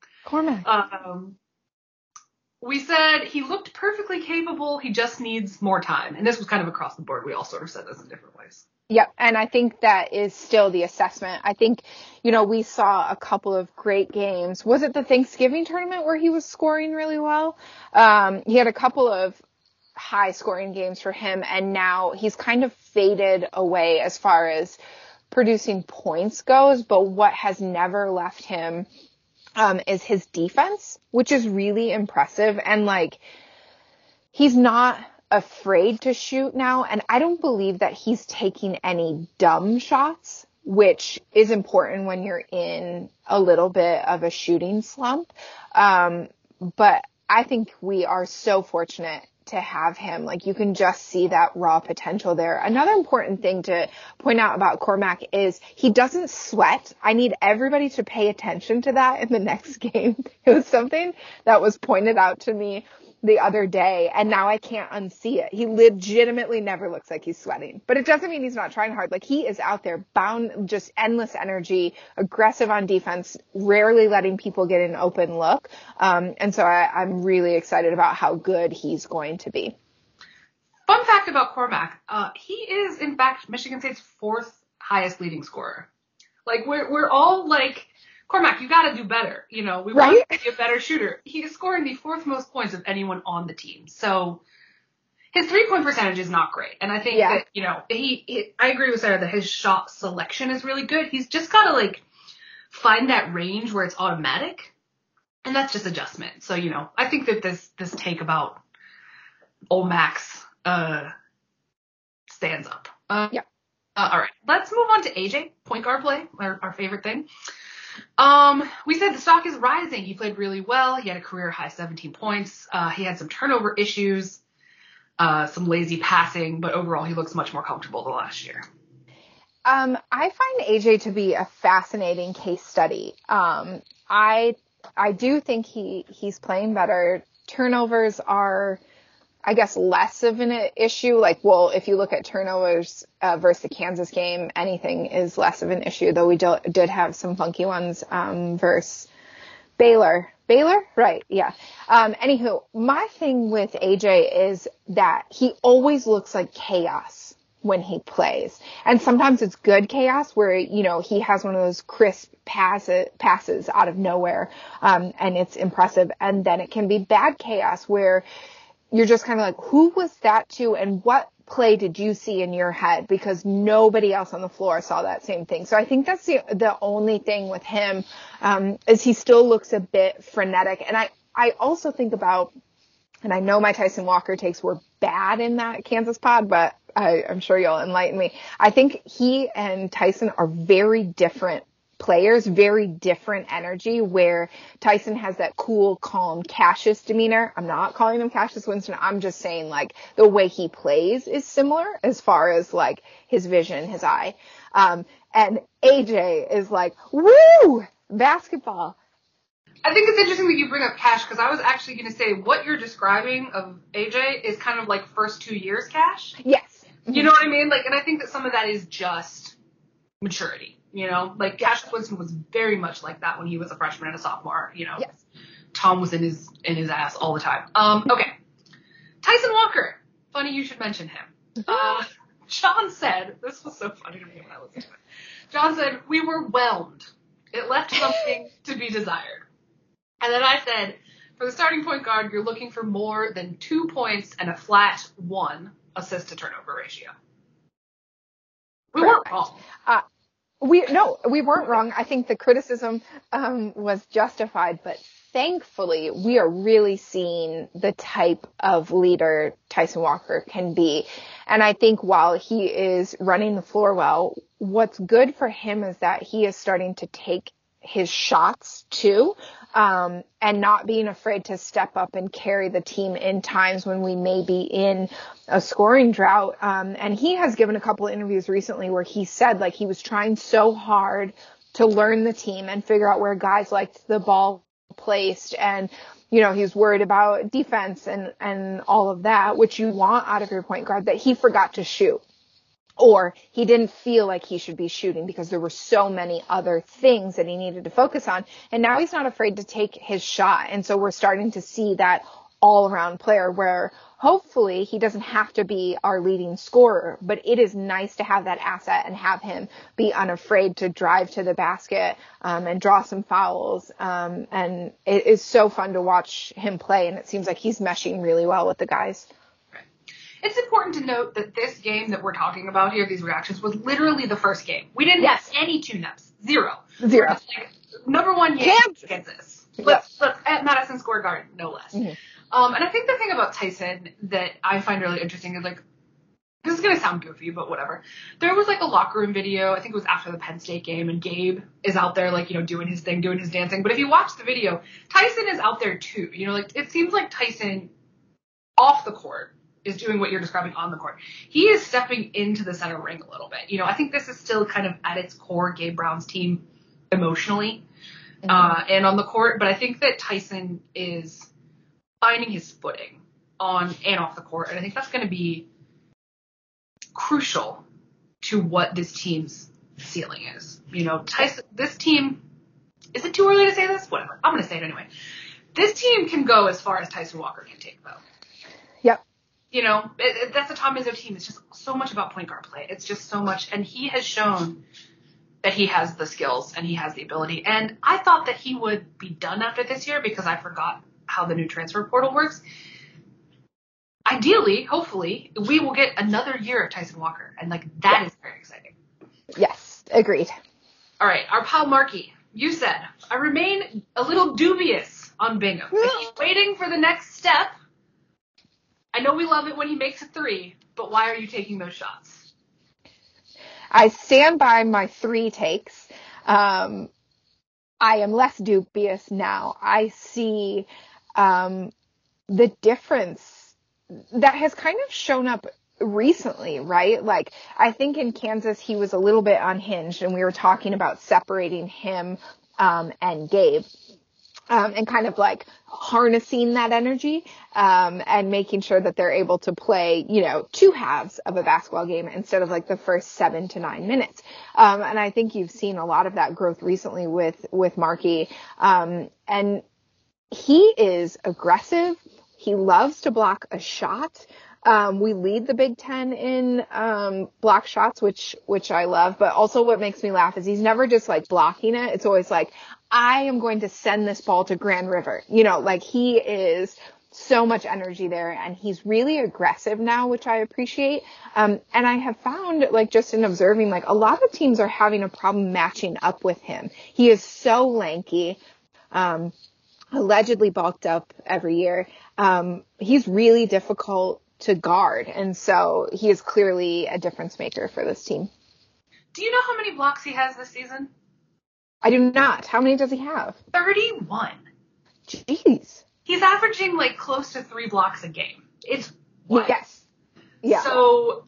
We said he looked perfectly capable. He just needs more time. And this was kind of across the board. We all sort of said this in different ways. Yep. And I think that is still the assessment. I think, you know, we saw a couple of great games. Was it the Thanksgiving tournament where he was scoring really well? He had a couple of high scoring games for him, and now he's kind of faded away as far as producing points goes. But what has never left him is his defense, which is really impressive. And like, he's not afraid to shoot now, and I don't believe that he's taking any dumb shots, which is important when you're in a little bit of a shooting slump. But I think we are so fortunate to have him. Like, you can just see that raw potential there. Another important thing to point out about Cormac is he doesn't sweat. I need everybody to pay attention to that in the next game. It was something that was pointed out to me the other day, and now I can't unsee it. He legitimately never looks like he's sweating, but it doesn't mean he's not trying hard. Like, he is out there bound, just endless energy, aggressive on defense, rarely letting people get an open look. And so I'm really excited about how good he's going to be. Fun fact about Cormac, he is in fact Michigan State's 4th highest leading scorer. Like, we're all like, Cormac, you got to do better. You know, we want to be a better shooter. He is scoring the 4th most points of anyone on the team. So his 3-point percentage is not great. And I think that, you know, I agree with Sarah that his shot selection is really good. He's just got to, like, find that range where it's automatic. And that's just adjustment. So, you know, I think that this take about Max stands up. All right. Let's move on to AJ, point guard play, our favorite thing. We said the stock is rising. He played really well. He had a career high 17 points. He had some turnover issues, some lazy passing, but overall he looks much more comfortable than last year. I find AJ to be a fascinating case study. I do think he's playing better. Turnovers are, I guess, less of an issue. Like, well, if you look at turnovers versus the Kansas game, anything is less of an issue, though we did have some funky ones versus Baylor. Baylor? Right, yeah. Anywho, my thing with AJ is that he always looks like chaos when he plays. And sometimes it's good chaos where, you know, he has one of those crisp passes out of nowhere, and it's impressive. And then it can be bad chaos where you're just kind of like, who was that to, and what play did you see in your head? Because nobody else on the floor saw that same thing. So I think that's the only thing with him, is he still looks a bit frenetic. And I also think about, and I know my Tyson Walker takes were bad in that Kansas pod, but I'm sure you'll enlighten me. I think he and Tyson are very different players, very different energy, where Tyson has that cool, calm Cassius demeanor. I'm not calling him Cassius Winston. I'm just saying, like, the way he plays is similar as far as, like, his vision, his eye. And AJ is like, woo, basketball. I think it's interesting that you bring up Cash, because I was actually going to say what you're describing of AJ is kind of like first 2 years Cash. Yes. You know what I mean? Like, and I think that some of that is just maturity. You know, like Cassius Winston was very much like that when he was a freshman and a sophomore. You know, yes. Tom was in his ass all the time. Okay, Tyson Walker. Funny you should mention him. John said, this was so funny to me when I listened to it. John said, we were whelmed. It left something to be desired. And then I said, for the starting point guard, you're looking for more than 2 points and a flat 1 assist to turnover ratio. We weren't wrong. We weren't wrong. I think the criticism was justified, but thankfully we are really seeing the type of leader Tyson Walker can be. And I think while he is running the floor well, what's good for him is that he is starting to take his shots too, and not being afraid to step up and carry the team in times when we may be in a scoring drought. And he has given a couple of interviews recently where he said, like, he was trying so hard to learn the team and figure out where guys liked the ball placed. And, you know, he's worried about defense and all of that, which you want out of your point guard, that he forgot to shoot. Or he didn't feel like he should be shooting because there were so many other things that he needed to focus on. And now he's not afraid to take his shot. And so we're starting to see that all-around player where hopefully he doesn't have to be our leading scorer, but it is nice to have that asset and have him be unafraid to drive to the basket and draw some fouls. And it is so fun to watch him play, and it seems like he's meshing really well with the guys. It's important to note that this game that we're talking about here, these reactions, was literally the first game. We didn't have any tune-ups. Zero. Like, number one Yankees against this. Let's at Madison Square Garden, no less. Mm-hmm. And I think the thing about Tyson that I find really interesting is, like, this is going to sound goofy, but whatever. There was, like, a locker room video. I think it was after the Penn State game, and Gabe is out there, like, doing his thing, doing his dancing. But if you watch the video, Tyson is out there, too. Like, it seems like Tyson, off the court, is doing what you're describing on the court. He is stepping into the center ring a little bit. I think this is still kind of at its core Gabe Brown's team emotionally and on the court. But I think that Tyson is finding his footing on and off the court. And I think that's going to be crucial to what this team's ceiling is. Tyson, this team, is it too early to say this? Whatever. I'm going to say it anyway. This team can go as far as Tyson Walker can take, though. Yep. That's a Tom Izzo team. It's just so much about point guard play. It's just so much. And he has shown that he has the skills and he has the ability. And I thought that he would be done after this year because I forgot how the new transfer portal works. Ideally, hopefully, we will get another year of Tyson Walker. And, that is very exciting. Yes, agreed. All right, our pal Marky, you said, I remain a little dubious on Bingham. I keep waiting for the next step. I know we love it when he makes a three, but why are you taking those shots? I stand by my 3 takes. I am less dubious now. I see the difference that has kind of shown up recently, right? Like, I think in Kansas, he was a little bit unhinged, and we were talking about separating him and Gabe. And kind of like harnessing that energy, and making sure that they're able to play, 2 halves of a basketball game instead of like the first 7 to 9 minutes. And I think you've seen a lot of that growth recently with Marky. And he is aggressive. He loves to block a shot. We lead the Big Ten in block shots, which I love. But also what makes me laugh is he's never just like blocking it. It's always like, I am going to send this ball to Grand River. He is so much energy there, and he's really aggressive now, which I appreciate. And I have found, just in observing, a lot of teams are having a problem matching up with him. He is so lanky, allegedly bulked up every year. He's really difficult to guard, and so he is clearly a difference maker for this team. Do you know how many blocks he has this season? I do not. How many does he have? 31. Jeez. He's averaging close to 3 blocks a game. It's wild. Yes. Yeah. So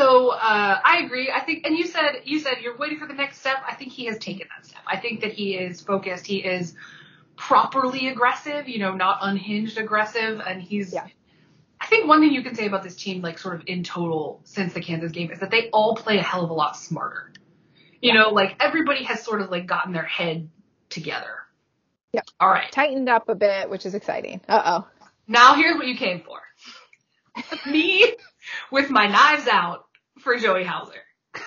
I agree. I think, and you said you're waiting for the next step. I think he has taken that step. I think that he is focused. He is properly aggressive, not unhinged aggressive. And I think one thing you can say about this team, sort of in total since the Kansas game, is that they all play a hell of a lot smarter. Everybody has sort of gotten their head together. Yep. All right. Tightened up a bit, which is exciting. Uh-oh. Now here's what you came for. Me with my knives out for Joey Hauser.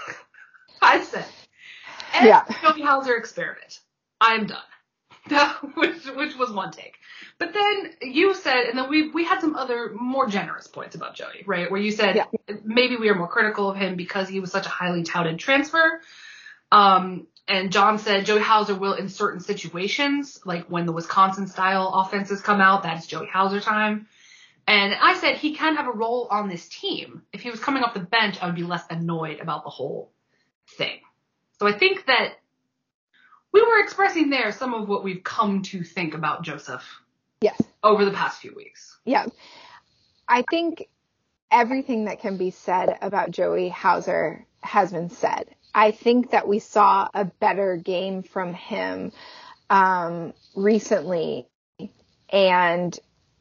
I said, Joey Hauser experiment. I'm done. which was one take. But then you said, and then we had some other more generous points about Joey, right? Where you said maybe we are more critical of him because he was such a highly touted transfer. And John said Joey Hauser will in certain situations, like when the Wisconsin style offenses come out, that's Joey Hauser time. And I said he can have a role on this team. If he was coming off the bench, I would be less annoyed about the whole thing. So I think that we were expressing there some of what we've come to think about Joseph. Yes. Over the past few weeks. Yeah. I think everything that can be said about Joey Hauser has been said. I think that we saw a better game from him recently. And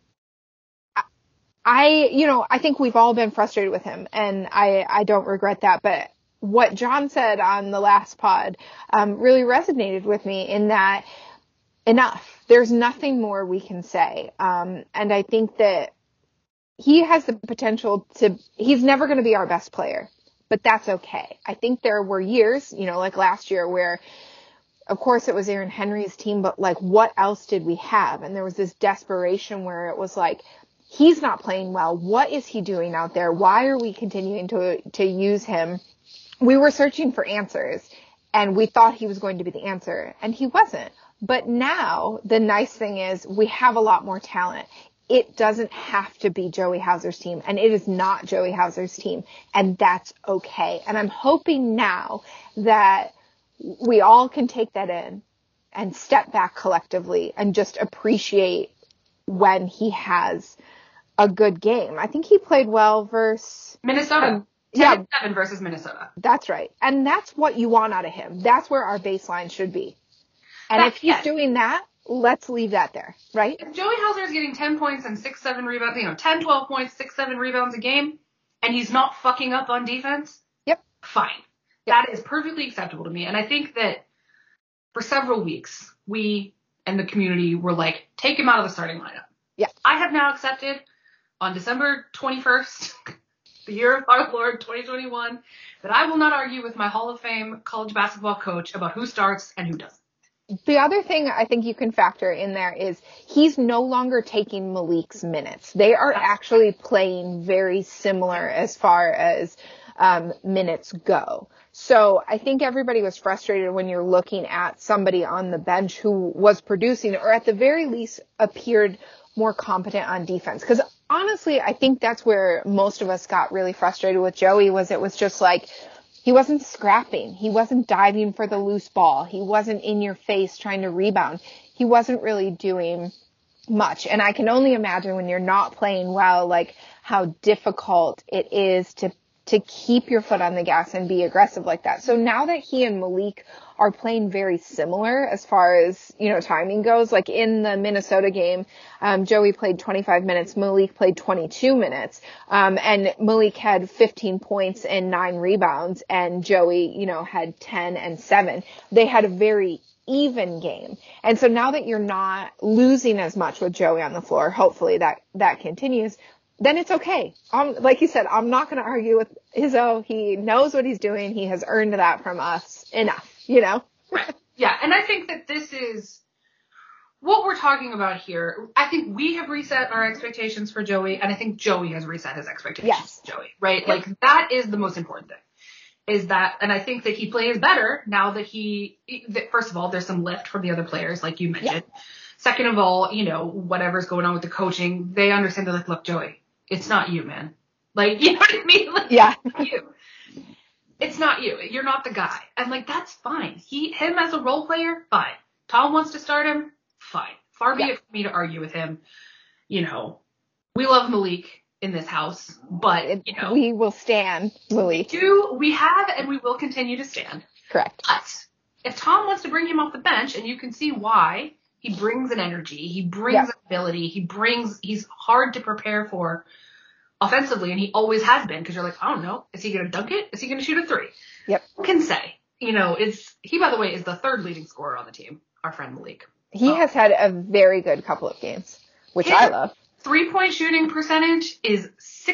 I think we've all been frustrated with him, and I don't regret that. But what John said on the last pod really resonated with me in that enough. There's nothing more we can say. And I think that he has the potential he's never going to be our best player, but that's okay. I think there were years, like last year where, of course, it was Aaron Henry's team, but what else did we have? And there was this desperation where it was he's not playing well. What is he doing out there? Why are we continuing to use him? We were searching for answers, and we thought he was going to be the answer, and he wasn't. But now the nice thing is we have a lot more talent. it doesn't have to be Joey Hauser's team, and it is not Joey Hauser's team, and that's okay. And I'm hoping now that we all can take that in and step back collectively and just appreciate when he has a good game. I think he played well versus Minnesota. 10-7 versus Minnesota. That's right. And that's what you want out of him. That's where our baseline should be. And if he's doing that, let's leave that there, right? If Joey Hauser is getting 10 points and 6-7 rebounds, 10, 12 points, 6-7 rebounds a game, and he's not fucking up on defense, fine. Yep. That is perfectly acceptable to me. And I think that for several weeks, we and the community were like, take him out of the starting lineup. Yeah. I have now accepted on December 21st, the year of our Lord 2021, that I will not argue with my Hall of Fame college basketball coach about who starts and who doesn't. The other thing I think you can factor in there is he's no longer taking Malik's minutes. They are actually playing very similar as far as minutes go. So I think everybody was frustrated when you're looking at somebody on the bench who was producing, or at the very least appeared more competent on defense. Because honestly, I think that's where most of us got really frustrated with Joey. It was just like, he wasn't scrapping. He wasn't diving for the loose ball. He wasn't in your face trying to rebound. He wasn't really doing much. And I can only imagine when you're not playing well, like how difficult it is to keep your foot on the gas and be aggressive like that. So now that he and Malik are playing very similar as far as, timing goes, like in the Minnesota game, Joey played 25 minutes, Malik played 22 minutes, and Malik had 15 points and 9 rebounds, and Joey, had 10 and 7. They had a very even game. And so now that you're not losing as much with Joey on the floor, hopefully that continues, then it's okay. Like you said, I'm not going to argue with Izzo. He knows what he's doing. He has earned that from us enough, Right. Yeah. And I think that this is what we're talking about here. I think we have reset our expectations for Joey, and I think Joey has reset his expectations for Joey, right? Yes. Like, that is the most important thing. Is that, and I think that he plays better now that first of all, there's some lift from the other players, like you mentioned. Yeah. Second of all, whatever's going on with the coaching, they understand. They're like, look, Joey, it's not you, man. Like, you know what I mean? Like, yeah. It's not you. It's not you. You're not the guy. And like, that's fine. Him as a role player, fine. Tom wants to start him, fine. Far be it for me to argue with him. We love Malik in this house, but we will stand Malik. We have, and we will continue to stand. Correct. But if Tom wants to bring him off the bench, and you can see why, he brings an energy, he brings an ability, he's hard to prepare for offensively, and he always has been, because you're like, I don't know, is he going to dunk it? Is he going to shoot a 3? Yep. Who can say? He, by the way, is the 3rd leading scorer on the team, our friend Malik. He has had a very good couple of games, which I love. 3-point shooting percentage is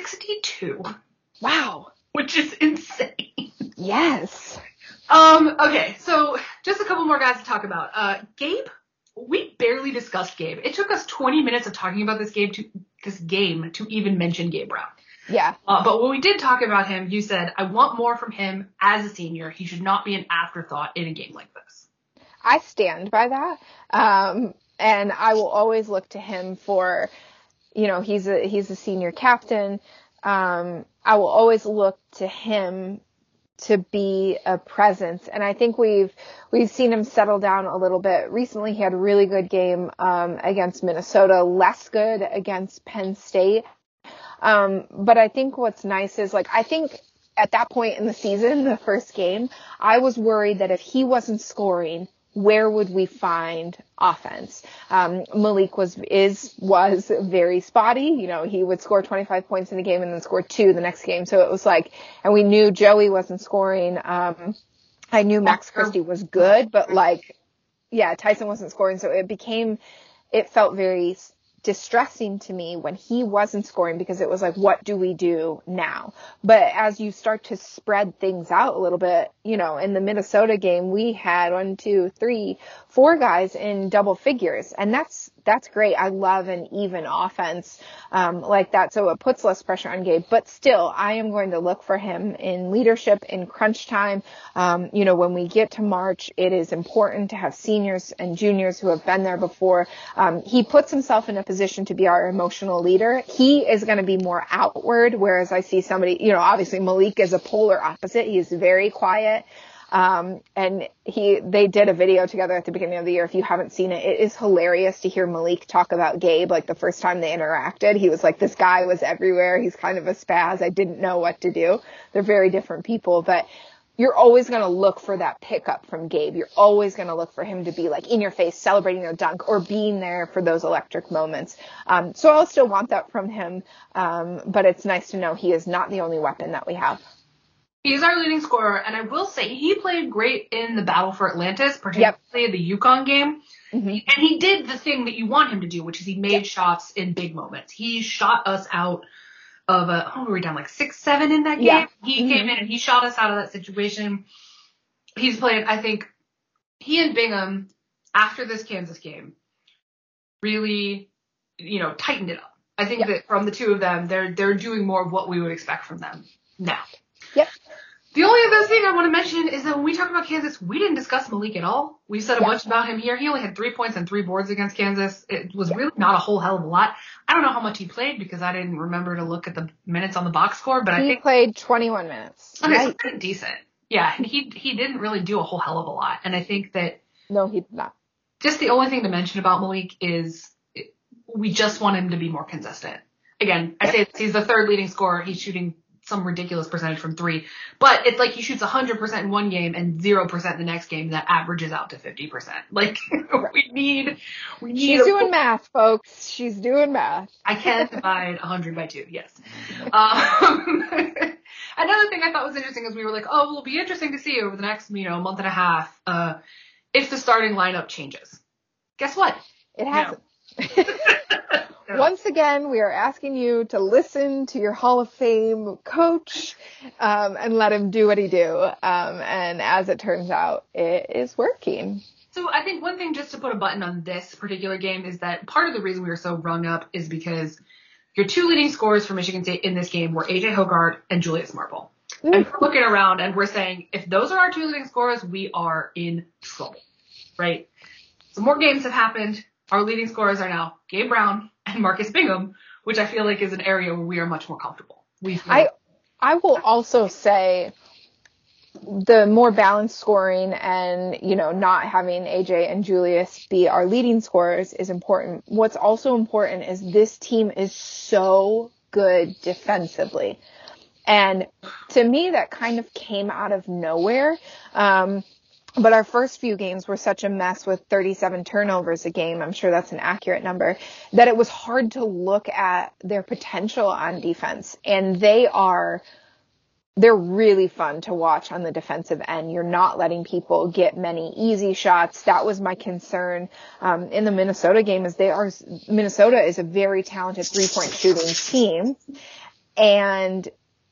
62. Wow. Which is insane. Yes. Okay, so just a couple more guys to talk about. Gabe, we barely discussed Gabe. It took us 20 minutes of talking about this game to even mention Gabe Brown. Yeah. But when we did talk about him, you said, I want more from him as a senior. He should not be an afterthought in a game like this. I stand by that. And I will always look to him for, he's a senior captain. I will always look to him to be a presence. And I think we've seen him settle down a little bit. Recently, he had a really good game, against Minnesota, less good against Penn State. But I think what's nice is, I think at that point in the season, the first game, I was worried that if he wasn't scoring, where would we find offense? Malik was very spotty. He would score 25 points in a game and then score 2 the next game. So it was and we knew Joey wasn't scoring. I knew Max Christie was good, but Tyson wasn't scoring. So it felt very distressing to me when he wasn't scoring, because it was what do we do now? But as you start to spread things out a little bit, in the Minnesota game, we had 1, 2, 3, 4 guys in double figures, and that's great. I love an even offense like that, so it puts less pressure on Gabe. But still, I am going to look for him in leadership, in crunch time. When we get to March, it is important to have seniors and juniors who have been there before. He puts himself in a position position to be our emotional leader. He is going to be more outward, whereas I see somebody, obviously Malik is a polar opposite. He's very quiet. And they did a video together at the beginning of the year. If you haven't seen it, it is hilarious to hear Malik talk about Gabe. Like the first time they interacted, he was like, this guy was everywhere. He's kind of a spaz. I didn't know what to do. They're very different people, but you're always going to look for that pickup from Gabe. You're always going to look for him to be like in your face, celebrating a dunk or being there for those electric moments. So I'll still want that from him. But it's nice to know he is not the only weapon that we have. He's our leading scorer, and I will say he played great in the battle for Atlantis, particularly the UConn game. Mm-hmm. And he did the thing that you want him to do, which is he made shots in big moments. He shot us out of were we down like 6-7 in that game? Yeah. He came in and he shot us out of that situation. He's played, I think, he and Bingham, after this Kansas game, really, tightened it up. I think that from the two of them, they're doing more of what we would expect from them now. Yep. The only other thing I want to mention is that when we talk about Kansas, we didn't discuss Malik at all. We said a bunch about him here. He only had 3 points and 3 boards against Kansas. It was really not a whole hell of a lot. I don't know how much he played because I didn't remember to look at the minutes on the box score, but I think he played 21 minutes. Okay, so pretty decent. Yeah, and he didn't really do a whole hell of a lot. And I think that no, he did not. Just the only thing to mention about Malik is we just want him to be more consistent. Again, I say he's the third leading scorer. He's shooting some ridiculous percentage from 3, but it's like he shoots 100% in one game and 0% the next game. That averages out to 50%. Like we need. She's doing math, folks. She's doing math. I can divide 100 by 2. Yes. Another thing I thought was interesting is we were like, oh, it'll be interesting to see over the next, month and a half, if the starting lineup changes. Guess what? It hasn't. Once again, we are asking you to listen to your Hall of Fame coach and let him do what he do. And as it turns out, it is working. So I think one thing just to put a button on this particular game is that part of the reason we were so rung up is because your 2 leading scorers for Michigan State in this game were A.J. Hoggard and Julius Marble. Mm-hmm. And we're looking around and we're saying, if those are our 2 leading scorers, we are in trouble, right? So more games have happened. Our leading scorers are now Gabe Brown and Marcus Bingham, which I feel like is an area where we are much more comfortable. I will also say the more balanced scoring and, not having AJ and Julius be our leading scorers is important. What's also important is this team is so good defensively. And to me, that kind of came out of nowhere. But our first few games were such a mess with 37 turnovers a game. I'm sure that's an accurate number, that it was hard to look at their potential on defense. And they're really fun to watch on the defensive end. You're not letting people get many easy shots. That was my concern in the Minnesota game Minnesota is a very talented 3-point shooting team. And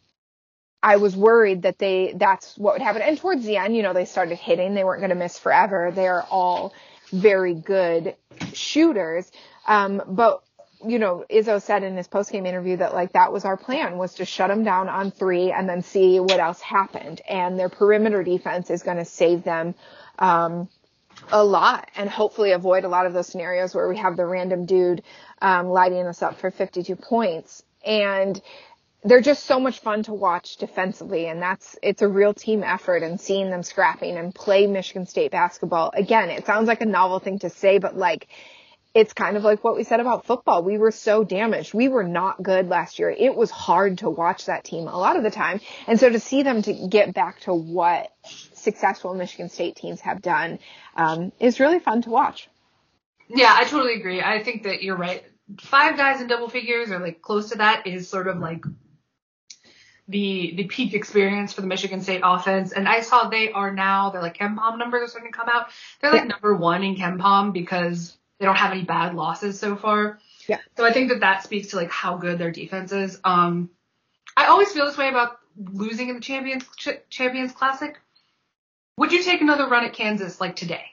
I was worried that that's what would happen. And towards the end, they started hitting. They weren't going to miss forever. They're all very good shooters. But, Izzo said in his postgame interview that that was our plan, was to shut them down on 3 and then see what else happened. And their perimeter defense is going to save them, a lot and hopefully avoid a lot of those scenarios where we have the random dude, lighting us up for 52 points. And they're just so much fun to watch defensively, and it's a real team effort, and seeing them scrapping and play Michigan State basketball. Again, it sounds like a novel thing to say, but it's kind of like what we said about football. We were so damaged. We were not good last year. It was hard to watch that team a lot of the time. And so to see them to get back to what successful Michigan State teams have done, is really fun to watch. Yeah, I totally agree. I think that you're right. 5 guys in double figures or close to that is sort of the peak experience for the Michigan State offense. And I saw they're KenPom numbers are starting to come out. They're number 1 in KenPom because they don't have any bad losses so far. Yeah. So I think that speaks to how good their defense is. I always feel this way about losing in the Champions Classic. Would you take another run at Kansas today?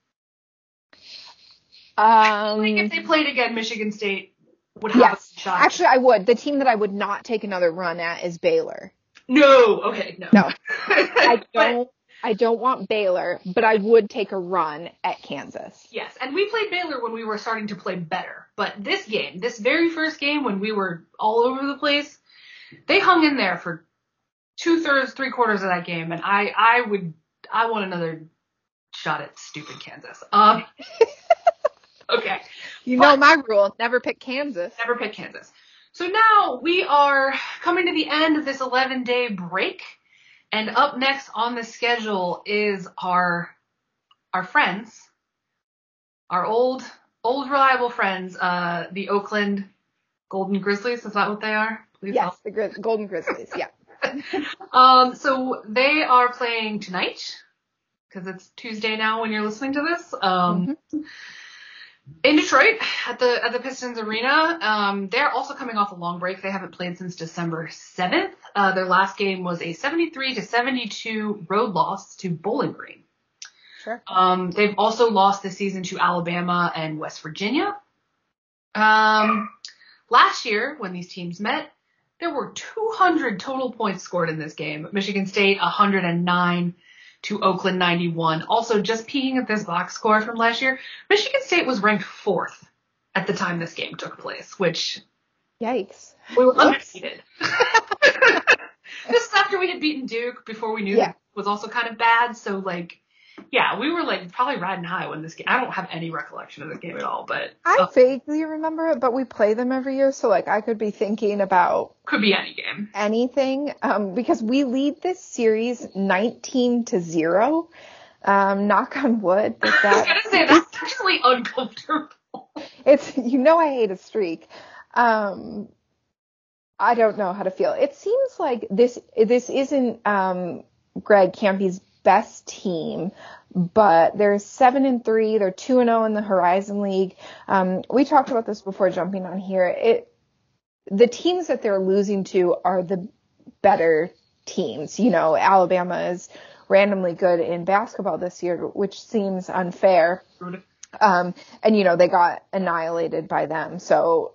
If they played again, Michigan State would have a shot. Actually, I would. The team that I would not take another run at is Baylor. No. Okay. No. I don't I don't want Baylor, but I would take a run at Kansas. Yes, and we played Baylor when we were starting to play better. But this game, this very first game when we were all over the place, they hung in there for 2/3, 3/4 of that game, and I want another shot at stupid Kansas. Okay. You know my rule, never pick Kansas. Never pick Kansas. So now we are coming to the end of this 11-day break, and up next on the schedule is our friends, our old reliable friends, the Oakland Golden Grizzlies. Is that what they are? Please yes, the Golden Grizzlies. Yeah. So they are playing tonight because it's Tuesday now when you're listening to this. In Detroit at the Pistons Arena. They're also coming off a long break. They haven't played since December 7th. Their last game was a 73-72 road loss to Bowling Green. Sure. They've also lost this season to Alabama and West Virginia. Last year when these teams met, there were 200 total points scored in this game. Michigan State 109 to Oakland 91. Also, just peeking at this box score from last year, Michigan State was ranked 4th at the time this game took place, which... Yikes. We were undefeated. This is after we had beaten Duke before we knew that was also kind of bad. So, we were, probably riding high when this game... I don't have any recollection of this game at all, but... I vaguely remember it, but we play them every year, so, I could be thinking about... Could be any game. Anything, because we lead this series 19-0. Knock on wood. I was going to say, that's actually uncomfortable. It's, I hate a streak. I don't know how to feel. It seems like this isn't, Greg Campy's best team, but they're 7-3. They're 2-0 in the Horizon League. We talked about this before jumping on here. The teams that they're losing to are the better teams. Alabama is randomly good in basketball this year, which seems unfair. And they got annihilated by them. So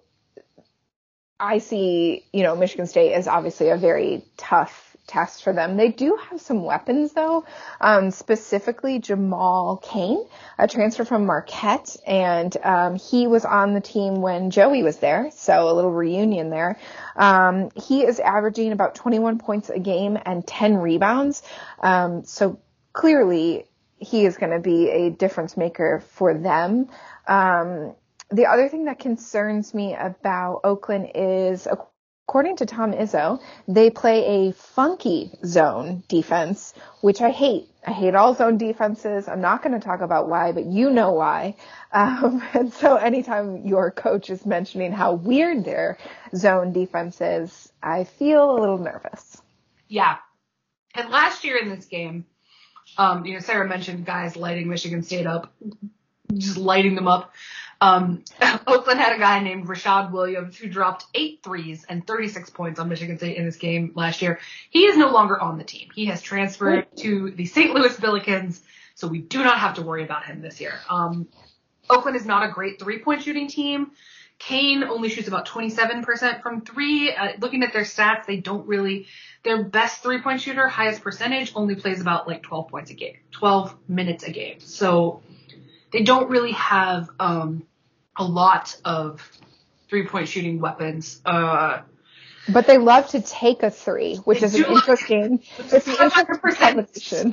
I see, Michigan State is obviously a very tough test for them. They do have some weapons though, specifically Jamal Cain, a transfer from Marquette, and he was on the team when Joey was there, so a little reunion there. He is averaging about 21 points a game and 10 rebounds, so clearly he is going to be a difference maker for them. The other thing that concerns me about Oakland is, according to Tom Izzo, they play a funky zone defense, which I hate. I hate all zone defenses. I'm not going to talk about why, but you know why. And so anytime your coach is mentioning how weird their zone defense is, I feel a little nervous. Yeah. And last year in this game, Sarah mentioned guys lighting Michigan State up, just lighting them up. Oakland had a guy named Rashad Williams who dropped 8 threes and 36 points on Michigan State in this game last year. He is no longer on the team. He has transferred to the St. Louis Billikens, so we do not have to worry about him this year. Oakland is not a great 3-point shooting team. Kane only shoots about 27% from 3. Looking at their stats, they don't really... Their best 3-point shooter, highest percentage, only plays about 12 points a game, 12 minutes a game. So they don't really have a lot of 3-point shooting weapons. But they love to take a 3, which is an interesting, it's an interesting combination.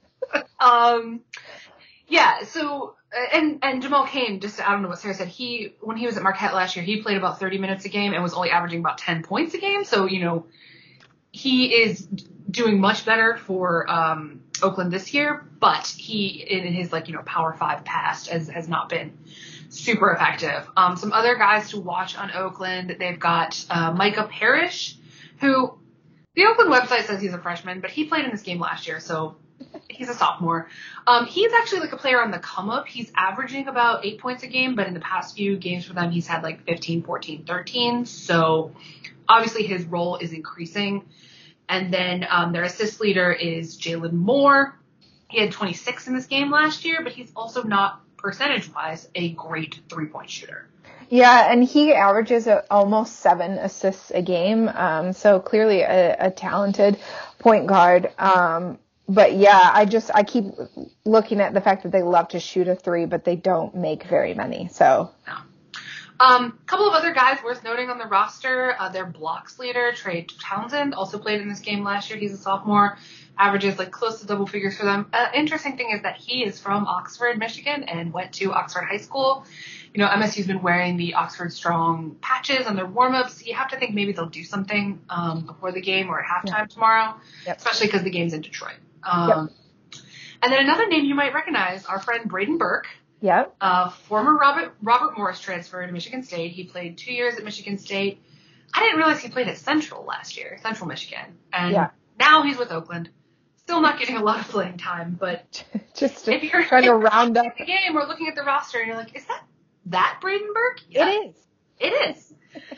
Yeah, so, and Jamal Cain, just, I don't know what Sarah said, when he was at Marquette last year, he played about 30 minutes a game and was only averaging about 10 points a game. So, he is doing much better for Oakland this year, but he, in his Power 5 past, has not been super effective. Some other guys to watch on Oakland, they've got Micah Parrish, who the Oakland website says he's a freshman, but he played in this game last year, so he's a sophomore. He's actually a player on the come up. He's averaging about 8 points a game, but in the past few games for them, he's had 15, 14, 13. So obviously his role is increasing. And then their assist leader is Jalen Moore. He had 26 in this game last year, but he's also not, percentage-wise, a great 3-point shooter. Yeah, and he averages almost 7 assists a game, so clearly a talented point guard. But yeah, I keep looking at the fact that they love to shoot a three, but they don't make very many. So. No. Couple of other guys worth noting on the roster. Their blocks leader, Trey Townsend, also played in this game last year. He's a sophomore, averages like close to double figures for them. Interesting thing is that he is from Oxford, Michigan, and went to Oxford High School. You know, MSU's been wearing the Oxford Strong patches on their warm-ups. You have to think maybe they'll do something before the game or at halftime tomorrow, especially because the game's in Detroit. And then another name you might recognize, our friend Braden Burke. Yep. Former Robert Morris transfer to Michigan State. He played 2 years at Michigan State. I didn't realize he played at Central last year, Central Michigan. And now he's with Oakland. Still not getting a lot of playing time, but just if you're trying to round up the game or looking at the roster and you're like, is that Braden Burke? Yeah. It is. It is.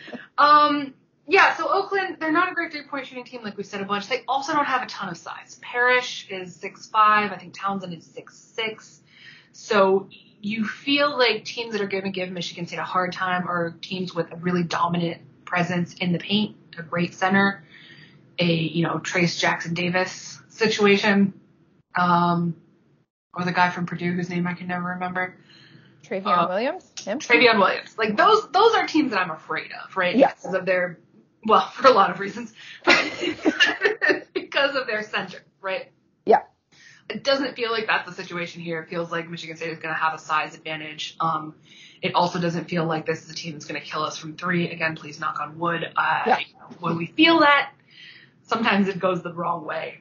So Oakland, they're not a great three-point shooting team, like we said a bunch. They also don't have a ton of size. Parrish is 6'5". I think Townsend is 6'6". So you feel like teams that are going to give Michigan State a hard time are teams with a really dominant presence in the paint, a great center, Trace Jackson Davis situation, or the guy from Purdue whose name I can never remember. Travion Williams? Travion Williams. Like those are teams that I'm afraid of, right? Yes. Because of their, well, for a lot of reasons, because of their center, right? Yeah. It doesn't feel like that's the situation here. It feels like Michigan State is going to have a size advantage. It also doesn't feel like this is a team that's going to kill us from three. Again, please knock on wood. When we feel that, sometimes it goes the wrong way.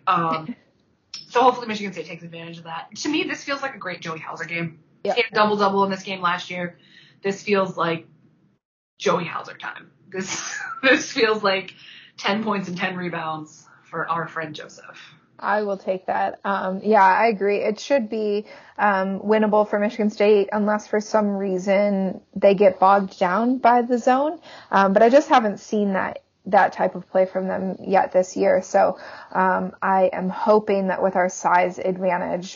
So hopefully Michigan State takes advantage of that. To me, this feels like a great Joey Hauser game. Yep. He had a double-double in this game last year. This feels like Joey Hauser time. This feels like 10 points and 10 rebounds for our friend Joseph. I will take that. I agree. It should be winnable for Michigan State unless for some reason they get bogged down by the zone. But I just haven't seen that type of play from them yet this year. So I am hoping that with our size advantage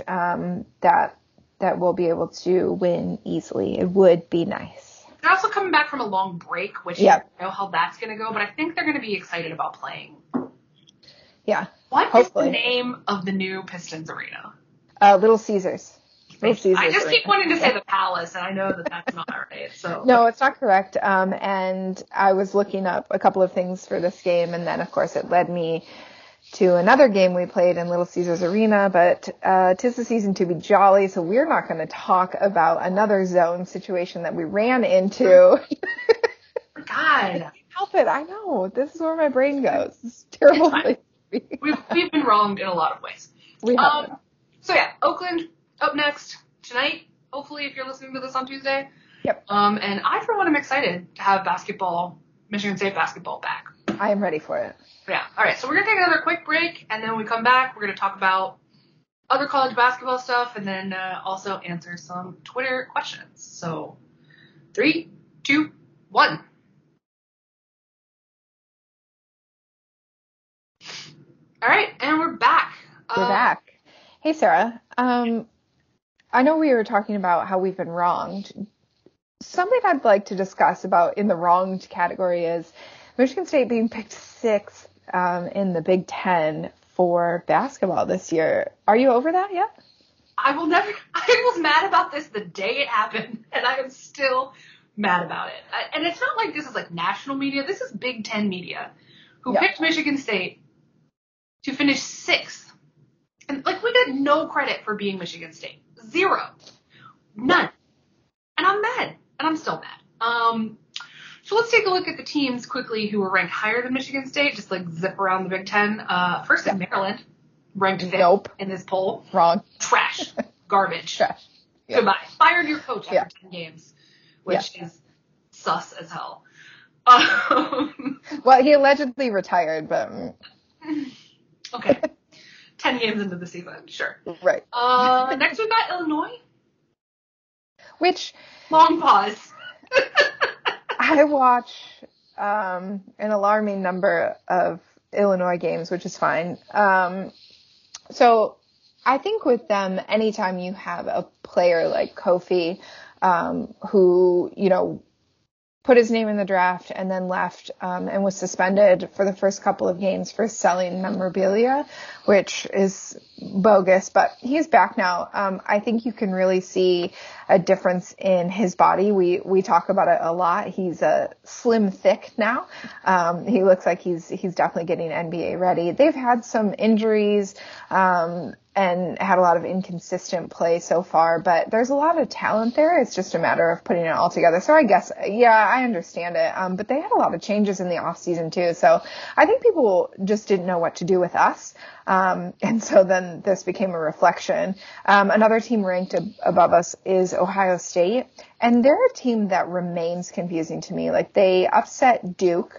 that we'll be able to win easily. It would be nice. They're also coming back from a long break, which I don't know how that's going to go, but I think they're going to be excited about playing. Yeah. What is the name of the new Pistons arena? Little Caesars. I just keep wanting to say the Palace, and I know that that's not right. So no, it's not correct. And I was looking up a couple of things for this game, and then of course it led me to another game we played in Little Caesars Arena. But 'tis the season to be jolly, so we're not going to talk about another zone situation that we ran into. God, help it! I know this is where my brain goes. It's terrible. We've been wronged in a lot of ways. We have. Oakland up next tonight. Hopefully, if you're listening to this on Tuesday. Yep. And I, for one, am excited to have Michigan State basketball back. I am ready for it. Yeah. All right. So we're gonna take another quick break, and then when we come back, we're gonna talk about other college basketball stuff, and then also answer some Twitter questions. So 3, 2, 1. All right, and we're back. We're back. Hey, Sarah. I know we were talking about how we've been wronged. Something I'd like to discuss about in the wronged category is Michigan State being picked 6th in the Big Ten for basketball this year. Are you over that yet? I was mad about this the day it happened, and I am still mad about it. And it's not like this is like national media. This is Big Ten media who picked Michigan State to finish 6th. And, we got no credit for being Michigan State. 0. None. And I'm mad. And I'm still mad. So let's take a look at the teams quickly who were ranked higher than Michigan State. Just, zip around the Big Ten. First is Maryland, ranked 5th in this poll. Wrong. Trash. Garbage. Trash. Yep. Goodbye. Fired your coach after 10 games, which is sus as hell. Well, he allegedly retired, but... Okay. 10 games into the season, sure. Right. Next we've got Illinois. Which... Long pause. I watch an alarming number of Illinois games, which is fine. So I think with them, anytime you have a player like Kofi, who, put his name in the draft and then left and was suspended for the first couple of games for selling memorabilia, which is bogus, but he's back now. I think you can really see a difference in his body. We talk about it a lot. He's slim thick now. He looks like he's definitely getting NBA ready. They've had some injuries, and had a lot of inconsistent play so far, but there's a lot of talent there. It's just a matter of putting it all together. So I guess, yeah, I understand it. But they had a lot of changes in the off season too. So I think people just didn't know what to do with us. And so then this became a reflection. Another team ranked above us is Ohio State, and they're a team that remains confusing to me. Like, they upset Duke,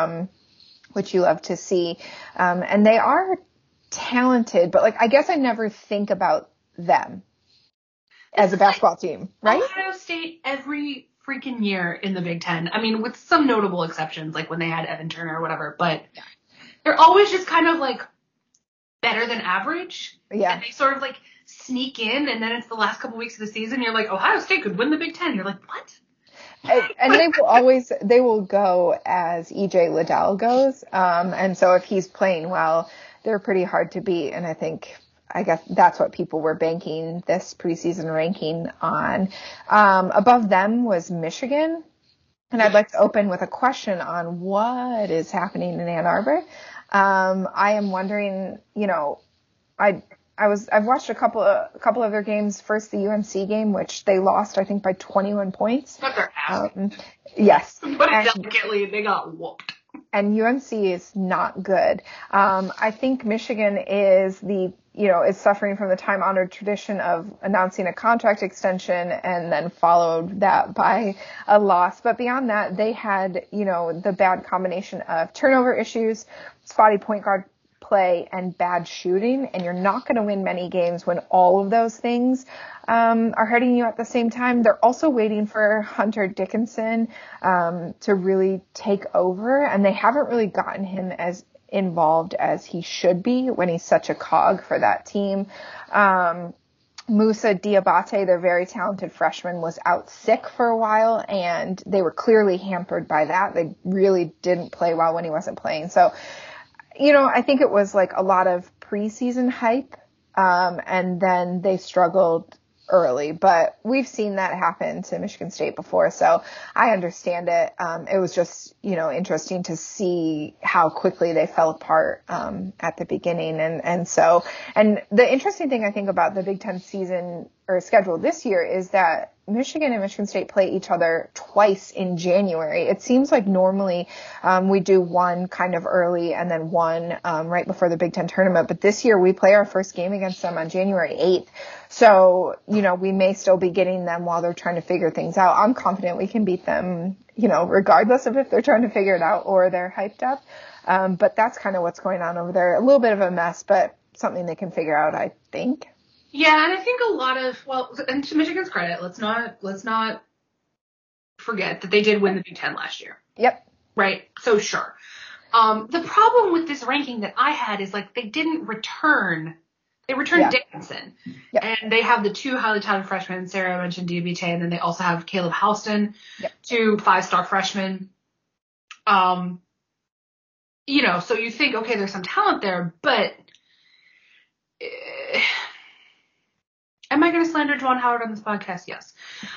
which you love to see. And they are talented, but like, I guess I never think about them as a basketball team, right? Ohio State every freaking year in the Big Ten. I mean, with some notable exceptions, like when they had Evan Turner or whatever, but they're always just kind of like better than average. Yeah. And they sort of like sneak in, and then it's the last couple weeks of the season. You're like, Ohio State could win the Big Ten. You're like, what? And they will go as EJ Liddell goes. And so if he's playing well, they're pretty hard to beat. And I guess that's what people were banking this preseason ranking on. Above them was Michigan. And I'd like to open with a question on what is happening in Ann Arbor. I am wondering, I've watched a couple of their games. First, the UNC game, which they lost, I think, by 21 points. But their ass. Yes. But delicately, they got whooped. And UNC is not good. I think Michigan is is suffering from the time-honored tradition of announcing a contract extension and then followed that by a loss. But beyond that, they had, the bad combination of turnover issues, spotty point guard play, and bad shooting. And you're not going to win many games when all of those things are hurting you at the same time. They're also waiting for Hunter Dickinson to really take over, and they haven't really gotten him as involved as he should be when he's such a cog for that team. Musa Diabate, their very talented freshman, was out sick for a while, and they were clearly hampered by that. They really didn't play well when he wasn't playing. So, I think it was like a lot of preseason hype, and then they struggled early, but we've seen that happen to Michigan State before, so I understand it. It was just, interesting to see how quickly they fell apart at the beginning, and the interesting thing I think about the Big Ten season or schedule this year is that Michigan and Michigan State play each other twice in January. It seems like normally we do one kind of early and then one right before the Big Ten tournament. But this year we play our first game against them on January 8th. So, we may still be getting them while they're trying to figure things out. I'm confident we can beat them, regardless of if they're trying to figure it out or they're hyped up. But that's kind of what's going on over there. A little bit of a mess, but something they can figure out, I think. Yeah, and I think a lot of, and to Michigan's credit, let's not forget that they did win the Big Ten last year. Yep. Right? So sure. The problem with this ranking that I had is like they didn't return. They returned Dickinson. Yep. And they have the two highly talented freshmen, Sarah mentioned Diabate, and then they also have Caleb Houston, two 5-star freshmen. So you think, okay, there's some talent there, but am I going to slander Juwan Howard on this podcast? Yes.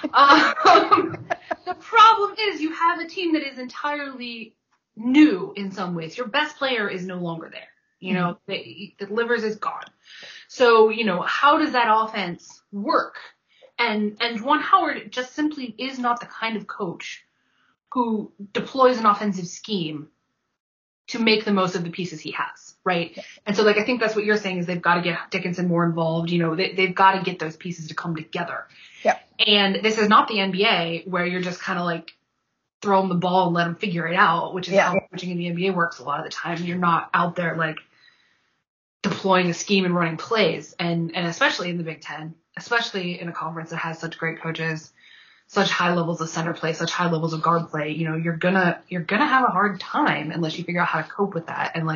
The problem is you have a team that is entirely new in some ways. Your best player is no longer there. The Livers is gone. So, how does that offense work? And Juwan Howard just simply is not the kind of coach who deploys an offensive scheme to make the most of the pieces he has, right? And so, I think that's what you're saying is they've got to get Dickinson more involved. They've got to get those pieces to come together. Yeah. And this is not the NBA where you're just kind of throw them the ball and let them figure it out, which is how coaching in the NBA works a lot of the time. You're not out there deploying a scheme and running plays, and especially in the Big Ten, especially in a conference that has such great coaches, such high levels of center play, such high levels of guard play. You're gonna have a hard time unless you figure out how to cope with that. And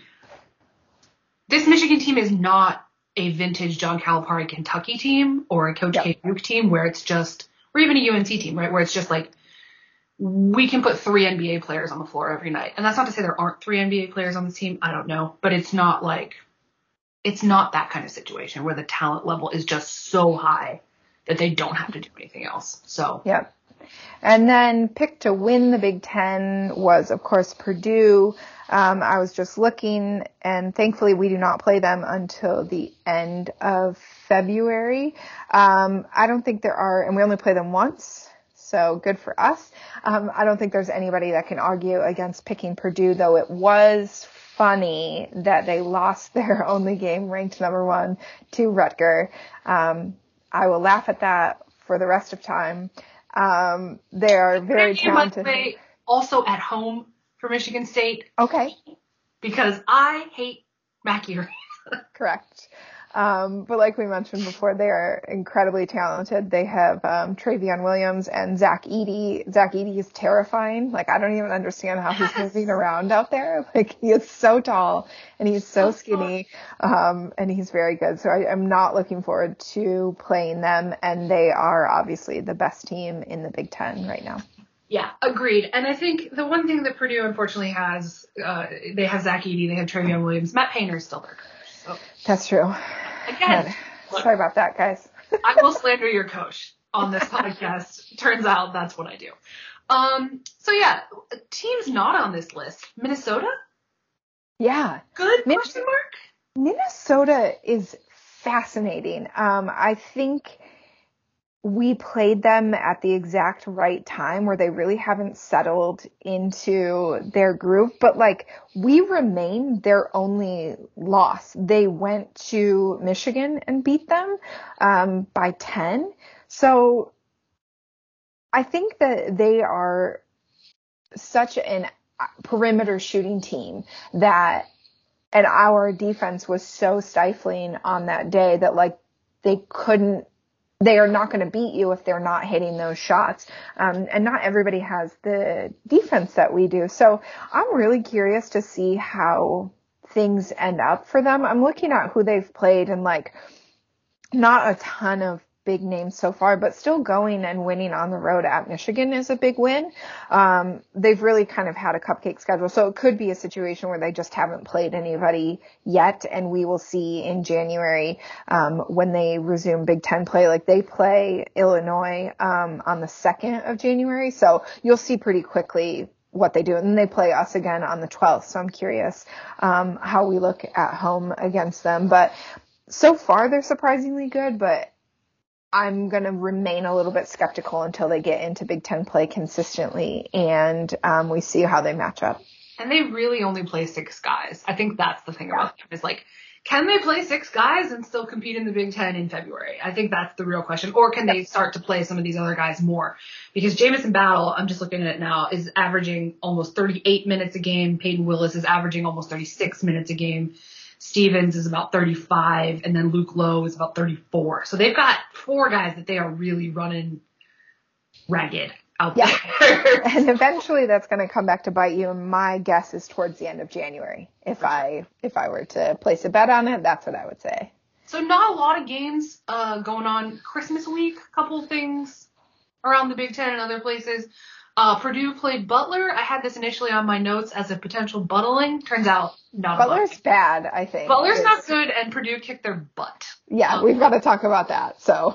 this Michigan team is not a vintage John Calipari Kentucky team or a Coach K Duke team where it's just, or even a UNC team, right? Where it's just we can put 3 NBA players on the floor every night. And that's not to say there aren't 3 NBA players on the team. I don't know. But it's not that kind of situation where the talent level is just so high that they don't have to do anything else. So. Yep. And then picked to win the Big Ten was, of course, Purdue. I was just looking, and thankfully we do not play them until the end of February. I don't think there are, and we only play them once, so good for us. I don't think there's anybody that can argue against picking Purdue, though it was funny that they lost their only game ranked number 1 to Rutgers. I will laugh at that for the rest of time. They are very talented. Also at home for Michigan State. Okay. Because I hate Mackey. Correct. But like we mentioned before, they are incredibly talented. They have Travion Williams and Zach Edey. Zach Edey is terrifying. Like, I don't even understand how he's moving around out there. Like, he is so tall and he's so skinny, and he's very good. So I'm not looking forward to playing them, and they are obviously the best team in the Big Ten right now. Yeah, agreed. And I think the one thing that Purdue unfortunately has, they have Zach Edey, they have Travion Williams. Matt Painter is still their coach. So. That's true. Again, sorry about that, guys. I will slander your coach on this podcast. Turns out that's what I do. So yeah, teams not on this list. Minnesota? Yeah. Good question mark? Minnesota is fascinating. I think we played them at the exact right time where they really haven't settled into their group, but like we remain their only loss. They went to Michigan and beat them by 10. So I think that they are such an perimeter shooting team that, and our defense was so stifling on that day that like they are not going to beat you if they're not hitting those shots. And not everybody has the defense that we do. So I'm really curious to see how things end up for them. I'm looking at who they've played, and like not a ton of big names so far, but still going and winning on the road at Michigan is a big win. They've really kind of had a cupcake schedule, so it could be a situation where they just haven't played anybody yet, and we will see in January when they resume Big Ten play. Like they play Illinois on the 2nd of January, so you'll see pretty quickly what they do. And then they play us again on the 12th, so I'm curious how we look at home against them. But so far they're surprisingly good, but I'm going to remain a little bit skeptical until they get into Big Ten play consistently and we see how they match up. And they really only play 6 guys. I think that's the thing about them is like, can they play 6 guys and still compete in the Big Ten in February? I think that's the real question. Or can they start to play some of these other guys more? Because Jamison Battle, I'm just looking at it now, is averaging almost 38 minutes a game. Peyton Willis is averaging almost 36 minutes a game. Stevens is about 35, and then Luke Lowe is about 34. So they've got 4 guys that they are really running ragged out there. And eventually that's going to come back to bite you. And my guess is towards the end of January. If I were to place a bet on it, that's what I would say. So not a lot of games going on Christmas week. A couple of things around the Big Ten and other places. Purdue played Butler. I had this initially on my notes as a potential buttling. Turns out not. Butler's bad, I think. Butler's not good, and Purdue kicked their butt. Yeah, we've got to talk about that. So.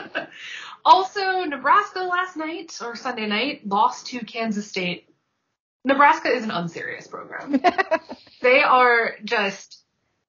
Also, Nebraska last night, or Sunday night, lost to Kansas State. Nebraska is an unserious program. They are just,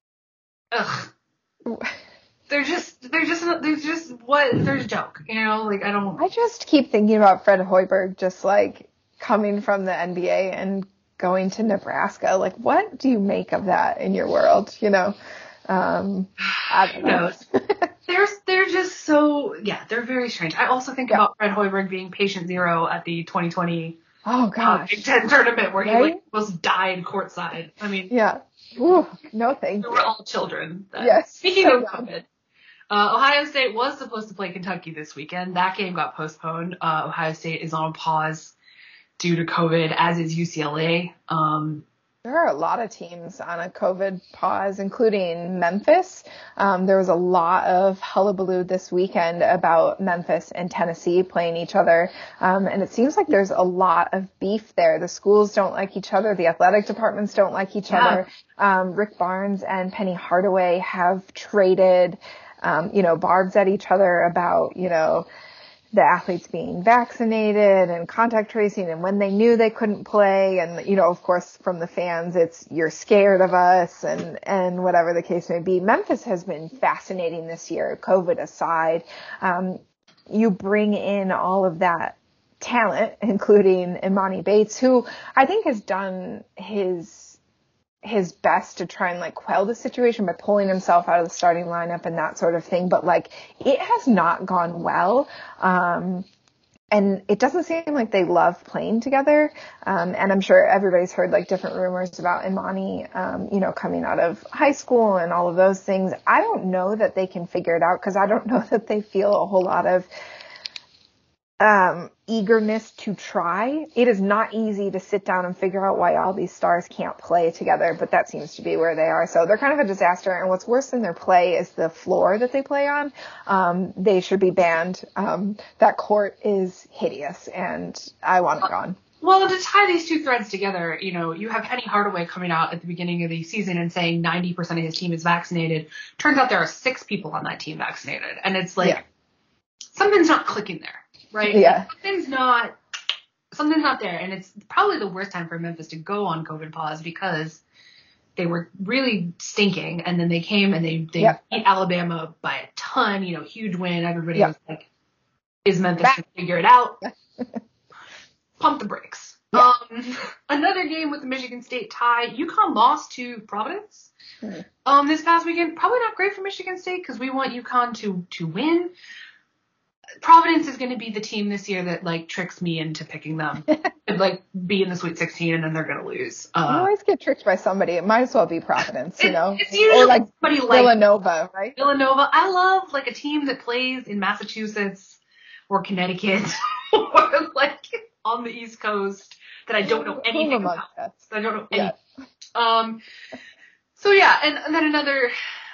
They're just a joke, you know, like I just keep thinking about Fred Hoiberg just like coming from the NBA and going to Nebraska. Like, what do you make of that in your world? You know, I don't know. They're just so, they're very strange. I also think about Fred Hoiberg being patient zero at the 2020 Big Ten tournament where he like almost died courtside. I mean, Ooh, no thank you. We're all children. Yes. Speaking of COVID, Ohio State was supposed to play Kentucky this weekend. That game got postponed. Ohio State is on pause due to COVID, as is UCLA. There are a lot of teams on a COVID pause, including Memphis. There was a lot of hullabaloo this weekend about Memphis and Tennessee playing each other. And it seems like there's a lot of beef there. The schools don't like each other. The athletic departments don't like each other. Rick Barnes and Penny Hardaway have traded, barbs at each other about, the athletes being vaccinated and contact tracing and when they knew they couldn't play. And, of course, from the fans, it's you're scared of us and whatever the case may be. Memphis has been fascinating this year, COVID aside. You bring in all of that talent, including Imani Bates, who I think has done his best to try and quell the situation by pulling himself out of the starting lineup and that sort of thing. But it has not gone well. And it doesn't seem like they love playing together. And I'm sure everybody's heard different rumors about Imani, coming out of high school and all of those things. I don't know that they can figure it out because I don't know that they feel a whole lot of eagerness to try. It is not easy to sit down and figure out why all these stars can't play together, but that seems to be where they are. So they're kind of a disaster. And what's worse than their play is the floor that they play on. They should be banned. That court is hideous and I want it gone. Well, to tie these two threads together, you have Penny Hardaway coming out at the beginning of the season and saying 90% of his team is vaccinated. Turns out there are 6 people on that team vaccinated. And it's something's not clicking there. Right? Yeah. Something's not there. And it's probably the worst time for Memphis to go on COVID pause because they were really stinking. And then they came and they beat Alabama by a ton, huge win. Everybody was like, is Memphis going to figure it out? Pump the brakes. Yeah. Another game with the Michigan State tie. UConn lost to Providence this past weekend. Probably not great for Michigan State because we want UConn to win. Providence is going to be the team this year that tricks me into picking them and be in the Sweet 16 and then they're going to lose. You always get tricked by somebody. It might as well be Providence, It's usually or somebody Villanova, right? Villanova. I love a team that plays in Massachusetts or Connecticut or on the East Coast that I don't know anything about. I don't know anything. Yeah. So yeah, and then another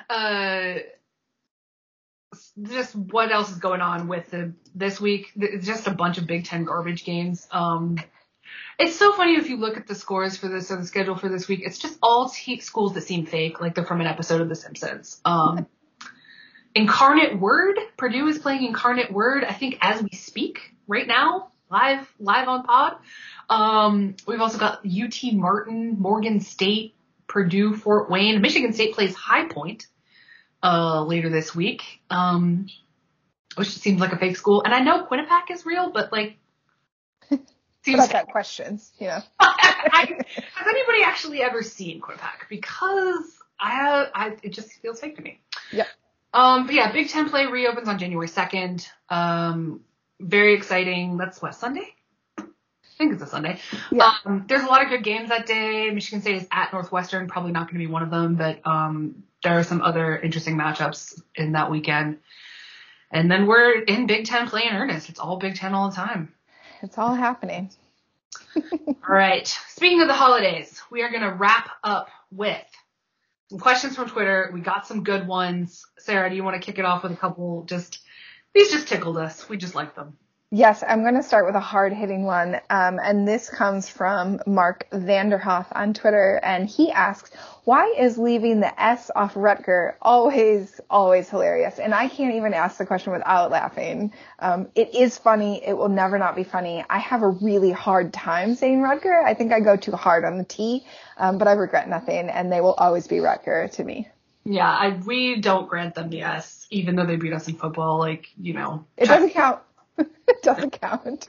just what else is going on with this week? It's just a bunch of Big Ten garbage games. It's so funny if you look at the scores for this or the schedule for this week. It's just all schools that seem fake, like they're from an episode of The Simpsons. Incarnate Word, Purdue is playing Incarnate Word, I think as we speak right now, live on pod. We've also got UT Martin, Morgan State, Purdue, Fort Wayne. Michigan State plays High Point later this week, which seems like a fake school. And I know Quinnipiac is real, but seems I've got questions, Has anybody actually ever seen Quinnipiac? Because it just feels fake to me. Yep. But yeah, Big Ten play reopens on January 2nd. Very exciting. That's what, Sunday? I think it's a Sunday. Yeah. There's a lot of good games that day. Michigan State is at Northwestern, probably not going to be one of them, but there are some other interesting matchups in that weekend. And then we're in Big Ten play in earnest. It's all Big Ten all the time. It's all happening. All right. Speaking of the holidays, we are going to wrap up with some questions from Twitter. We got some good ones. Sarah, do you want to kick it off with a couple? These just tickled us. We just like them. Yes, I'm going to start with a hard-hitting one, and this comes from Mark Vanderhoff on Twitter, and he asks, why is leaving the S off Rutger always hilarious? And I can't even ask the question without laughing. It is funny. It will never not be funny. I have a really hard time saying Rutger. I think I go too hard on the T, but I regret nothing, and they will always be Rutger to me. Yeah, we don't grant them the S, even though they beat us in football, It doesn't count. It doesn't count.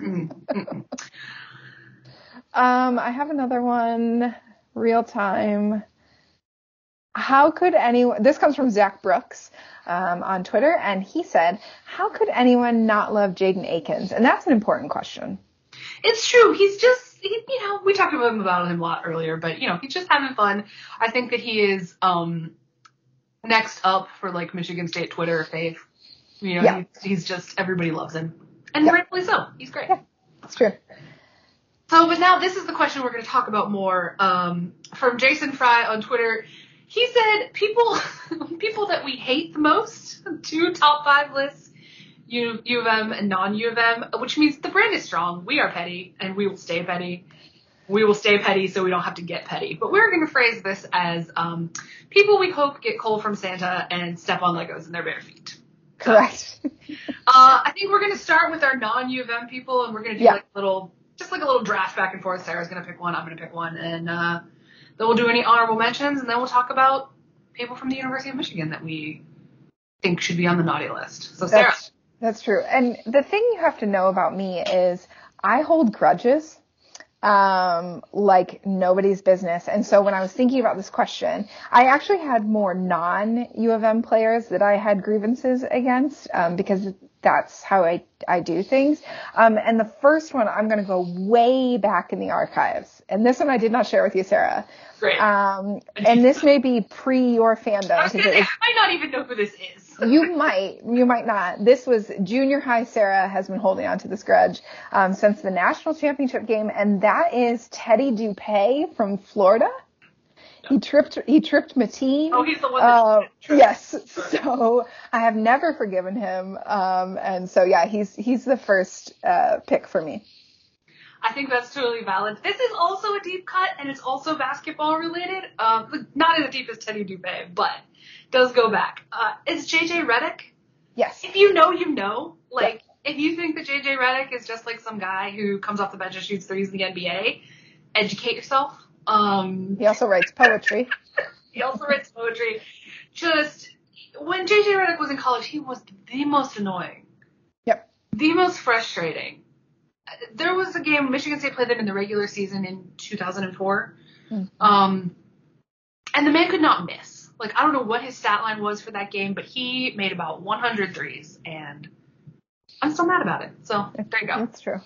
I have another one, real time. How could anyone, this comes from Zach Brooks on Twitter, and he said, how could anyone not love Jaden Akins? And that's an important question. It's true. He's just, we talked about him a lot earlier, but, he's just having fun. I think that he is next up for, Michigan State Twitter fave. He's just, everybody loves him. And rightfully so. He's great. Yeah, it's true. But now this is the question we're going to talk about more. From Jason Fry on Twitter, he said people that we hate the most, 2 top 5 lists, U of M and non-U of M, which means the brand is strong. We are petty, and we will stay petty. We will stay petty so we don't have to get petty. But we're going to phrase this as people we hope get coal from Santa and step on Legos in their bare feet. Correct. I think we're going to start with our non-U of M people, and we're going to do like a little draft back and forth. Sarah's going to pick one, I'm going to pick one, and then we'll do any honorable mentions, and then we'll talk about people from the University of Michigan that we think should be on the naughty list. So, Sarah. That's true. And the thing you have to know about me is I hold grudges like nobody's business. And so when I was thinking about this question, I actually had more non-U of M players that I had grievances against because that's how I do things. And the first one, I'm going to go way back in the archives. And this one I did not share with you, Sarah. Great. And this may be pre your fandom. I was going to say, I might not even know who this is. You might not. This was junior high. Sarah has been holding on to this grudge since the national championship game, and that is Teddy Dupay from Florida. He tripped Mateen. Oh, he's the one that tripped. Yes. So I have never forgiven him. And so yeah, he's the first pick for me. I think that's totally valid. This is also a deep cut, and it's also basketball related. Not as deep as Teddy Dupay, but does go back. It's JJ Redick. Yes. If you know, you know. Like, if you think that JJ Redick is just like some guy who comes off the bench and shoots threes in the NBA, educate yourself. He also writes poetry. Just, when JJ Redick was in college, he was the most annoying. Yep. The most frustrating. There was a game, Michigan State played them in the regular season in 2004. Mm-hmm. And the man could not miss. Like, I don't know what his stat line was for that game, but he made about 100 threes, and I'm still mad about it. So, there you go. That's true.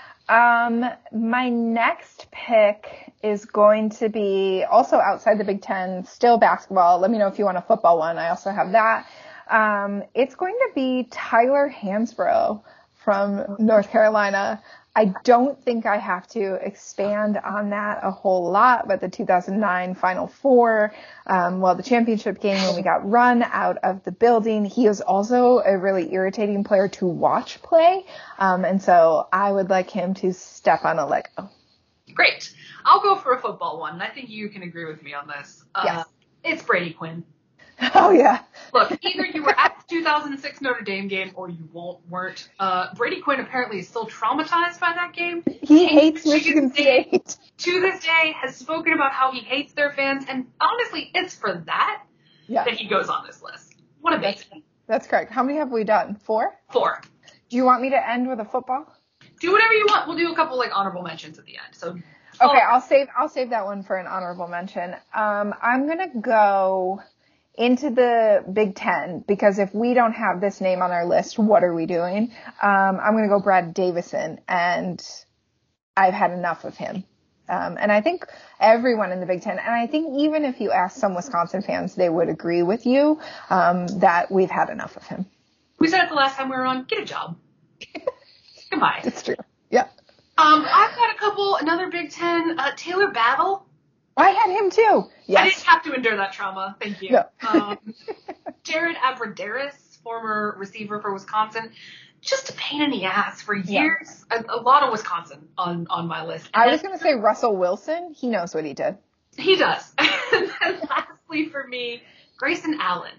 My next pick is going to be also outside the Big Ten, still basketball. Let me know if you want a football one. I also have that. It's going to be Tyler Hansbrough from North Carolina. I don't think I have to expand on that a whole lot, but the 2009 Final Four, the championship game when we got run out of the building, he is also a really irritating player to watch play. And so I would like him to step on a Lego. Great. I'll go for a football one, and I think you can agree with me on this. Yes. It's Brady Quinn. Oh, yeah. Look, either you were at the 2006 Notre Dame game or you weren't. Brady Quinn apparently is still traumatized by that game. He hates Michigan State. To this day, has spoken about how he hates their fans, and honestly, it's for that he goes on this list. What a baby. That's correct. How many have we done? 4? 4. Do you want me to end with a football? Do whatever you want. We'll do a couple honorable mentions at the end. So okay, I'll save that one for an honorable mention. I'm gonna go into the Big Ten, because if we don't have this name on our list, what are we doing? I'm going to go Brad Davison, and I've had enough of him. And I think everyone in the Big Ten, and I think even if you ask some Wisconsin fans, they would agree with you that we've had enough of him. We said it the last time we were on, get a job. Goodbye. It's true. Yeah. I've got another Big Ten, Taylor Battle. I had him too. Yes. I didn't have to endure that trauma. Thank you. No. Jared Abrederis, former receiver for Wisconsin, just a pain in the ass for years. Yeah. A lot of Wisconsin on my list. I was going to say Russell Wilson. He knows what he did. He does. And then lastly for me, Grayson Allen.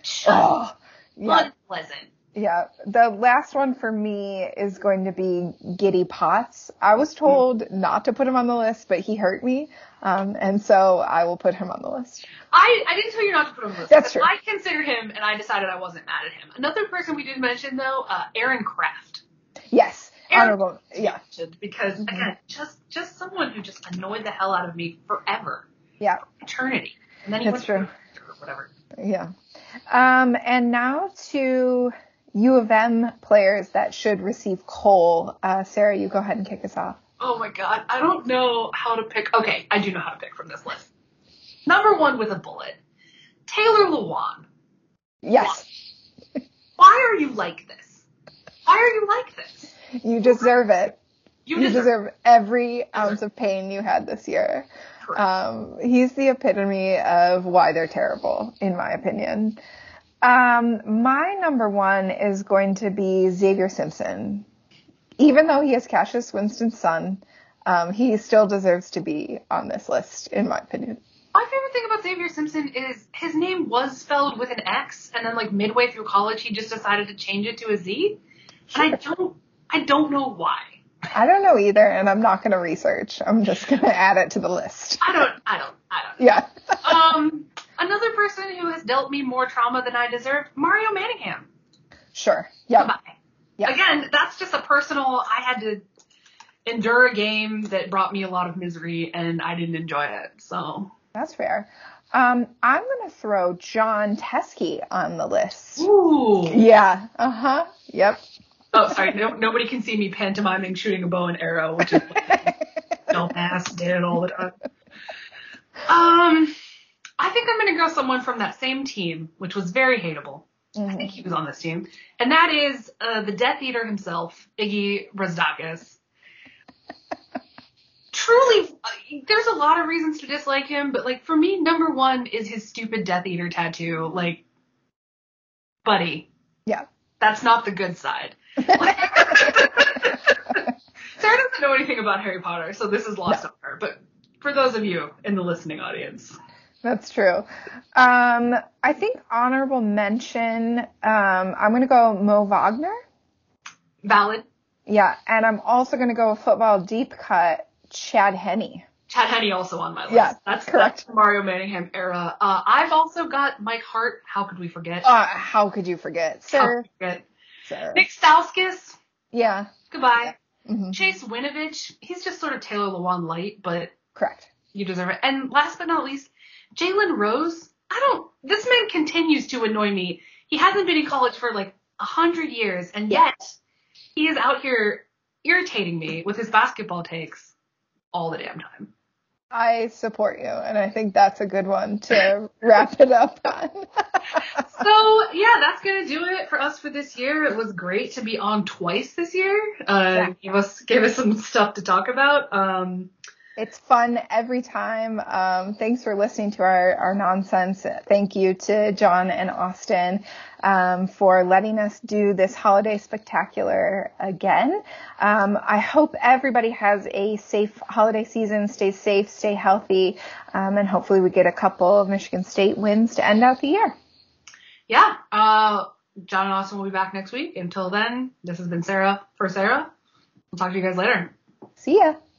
Unpleasant. Yeah, the last one for me is going to be Giddy Potts. I was told not to put him on the list, but he hurt me, and so I will put him on the list. I didn't tell you not to put him on the list. That's true. I consider him, and I decided I wasn't mad at him. Another person we did mention, though, Aaron Kraft. Yes, honorable. Yeah. Because, again, just someone who just annoyed the hell out of me forever. Yeah. Eternity. And then he went true. Or whatever. Yeah. And now to U of M players that should receive coal. Sarah, you go ahead and kick us off. Oh my God. I don't know how to pick. Okay, I do know how to pick from this list. Number 1 with a bullet, Taylor Lewan. Yes. Why are you like this? Why are you like this? You deserve it. You You deserve deserve every ounce of pain you had this year. Correct. He's the epitome of why they're terrible, in my opinion. My number one is going to be Xavier Simpson. Even though he is Cassius Winston's son, he still deserves to be on this list, in my opinion. My favorite thing about Xavier Simpson is his name was spelled with an X, and then like midway through college, he just decided to change it to a Z. Sure. And I don't know why. I don't know either, and I'm not going to research. I'm just going to add it to the list. I don't. Yeah. Another person who has dealt me more trauma than I deserve, Mario Manningham. Sure. Yeah. Goodbye. Yeah. Again, that's just a personal, I had to endure a game that brought me a lot of misery, and I didn't enjoy it, so. That's fair. I'm going to throw John Teskey on the list. Ooh. Yeah. Uh-huh. Yep. Oh, sorry. Nobody can see me pantomiming shooting a bow and arrow, which is what dumbass did all the time. I think I'm going to go someone from that same team, which was very hateable. Mm-hmm. I think he was on this team. And that is the Death Eater himself, Iggy Razdakis. Truly, there's a lot of reasons to dislike him, but, like, for me, number one is his stupid Death Eater tattoo. Like, buddy. Yeah. That's not the good side. Sarah doesn't know anything about Harry Potter, so this is lost on her. But for those of you in the listening audience. That's true. I think honorable mention, I'm going to go Mo Wagner. Valid. Yeah, and I'm also going to go football deep cut, Chad Henne. Chad Henne also on my list. Yeah, that's correct. That's Mario Manningham era. I've also got Mike Hart. How could we forget? How could you forget, sir? Sir. Nick Stauskas. Yeah. Goodbye. Mm-hmm. Chase Winovich. He's just sort of Taylor Lewan light, but correct. You deserve it. And last but not least, Jalen Rose. This man continues to annoy me. He hasn't been in college for like 100 years, and yet he is out here irritating me with his basketball takes all the damn time. I support you, and I think that's a good one to wrap it up on. So, yeah, that's going to do it for us for this year. It was great to be on twice this year. Gave us some stuff to talk about. It's fun every time. Thanks for listening to our nonsense. Thank you to John and Austin for letting us do this holiday spectacular again. I hope everybody has a safe holiday season. Stay safe, stay healthy, and hopefully we get a couple of Michigan State wins to end out the year. Yeah. John and Austin will be back next week. Until then, this has been Sarah for Sarah. We'll talk to you guys later. See ya.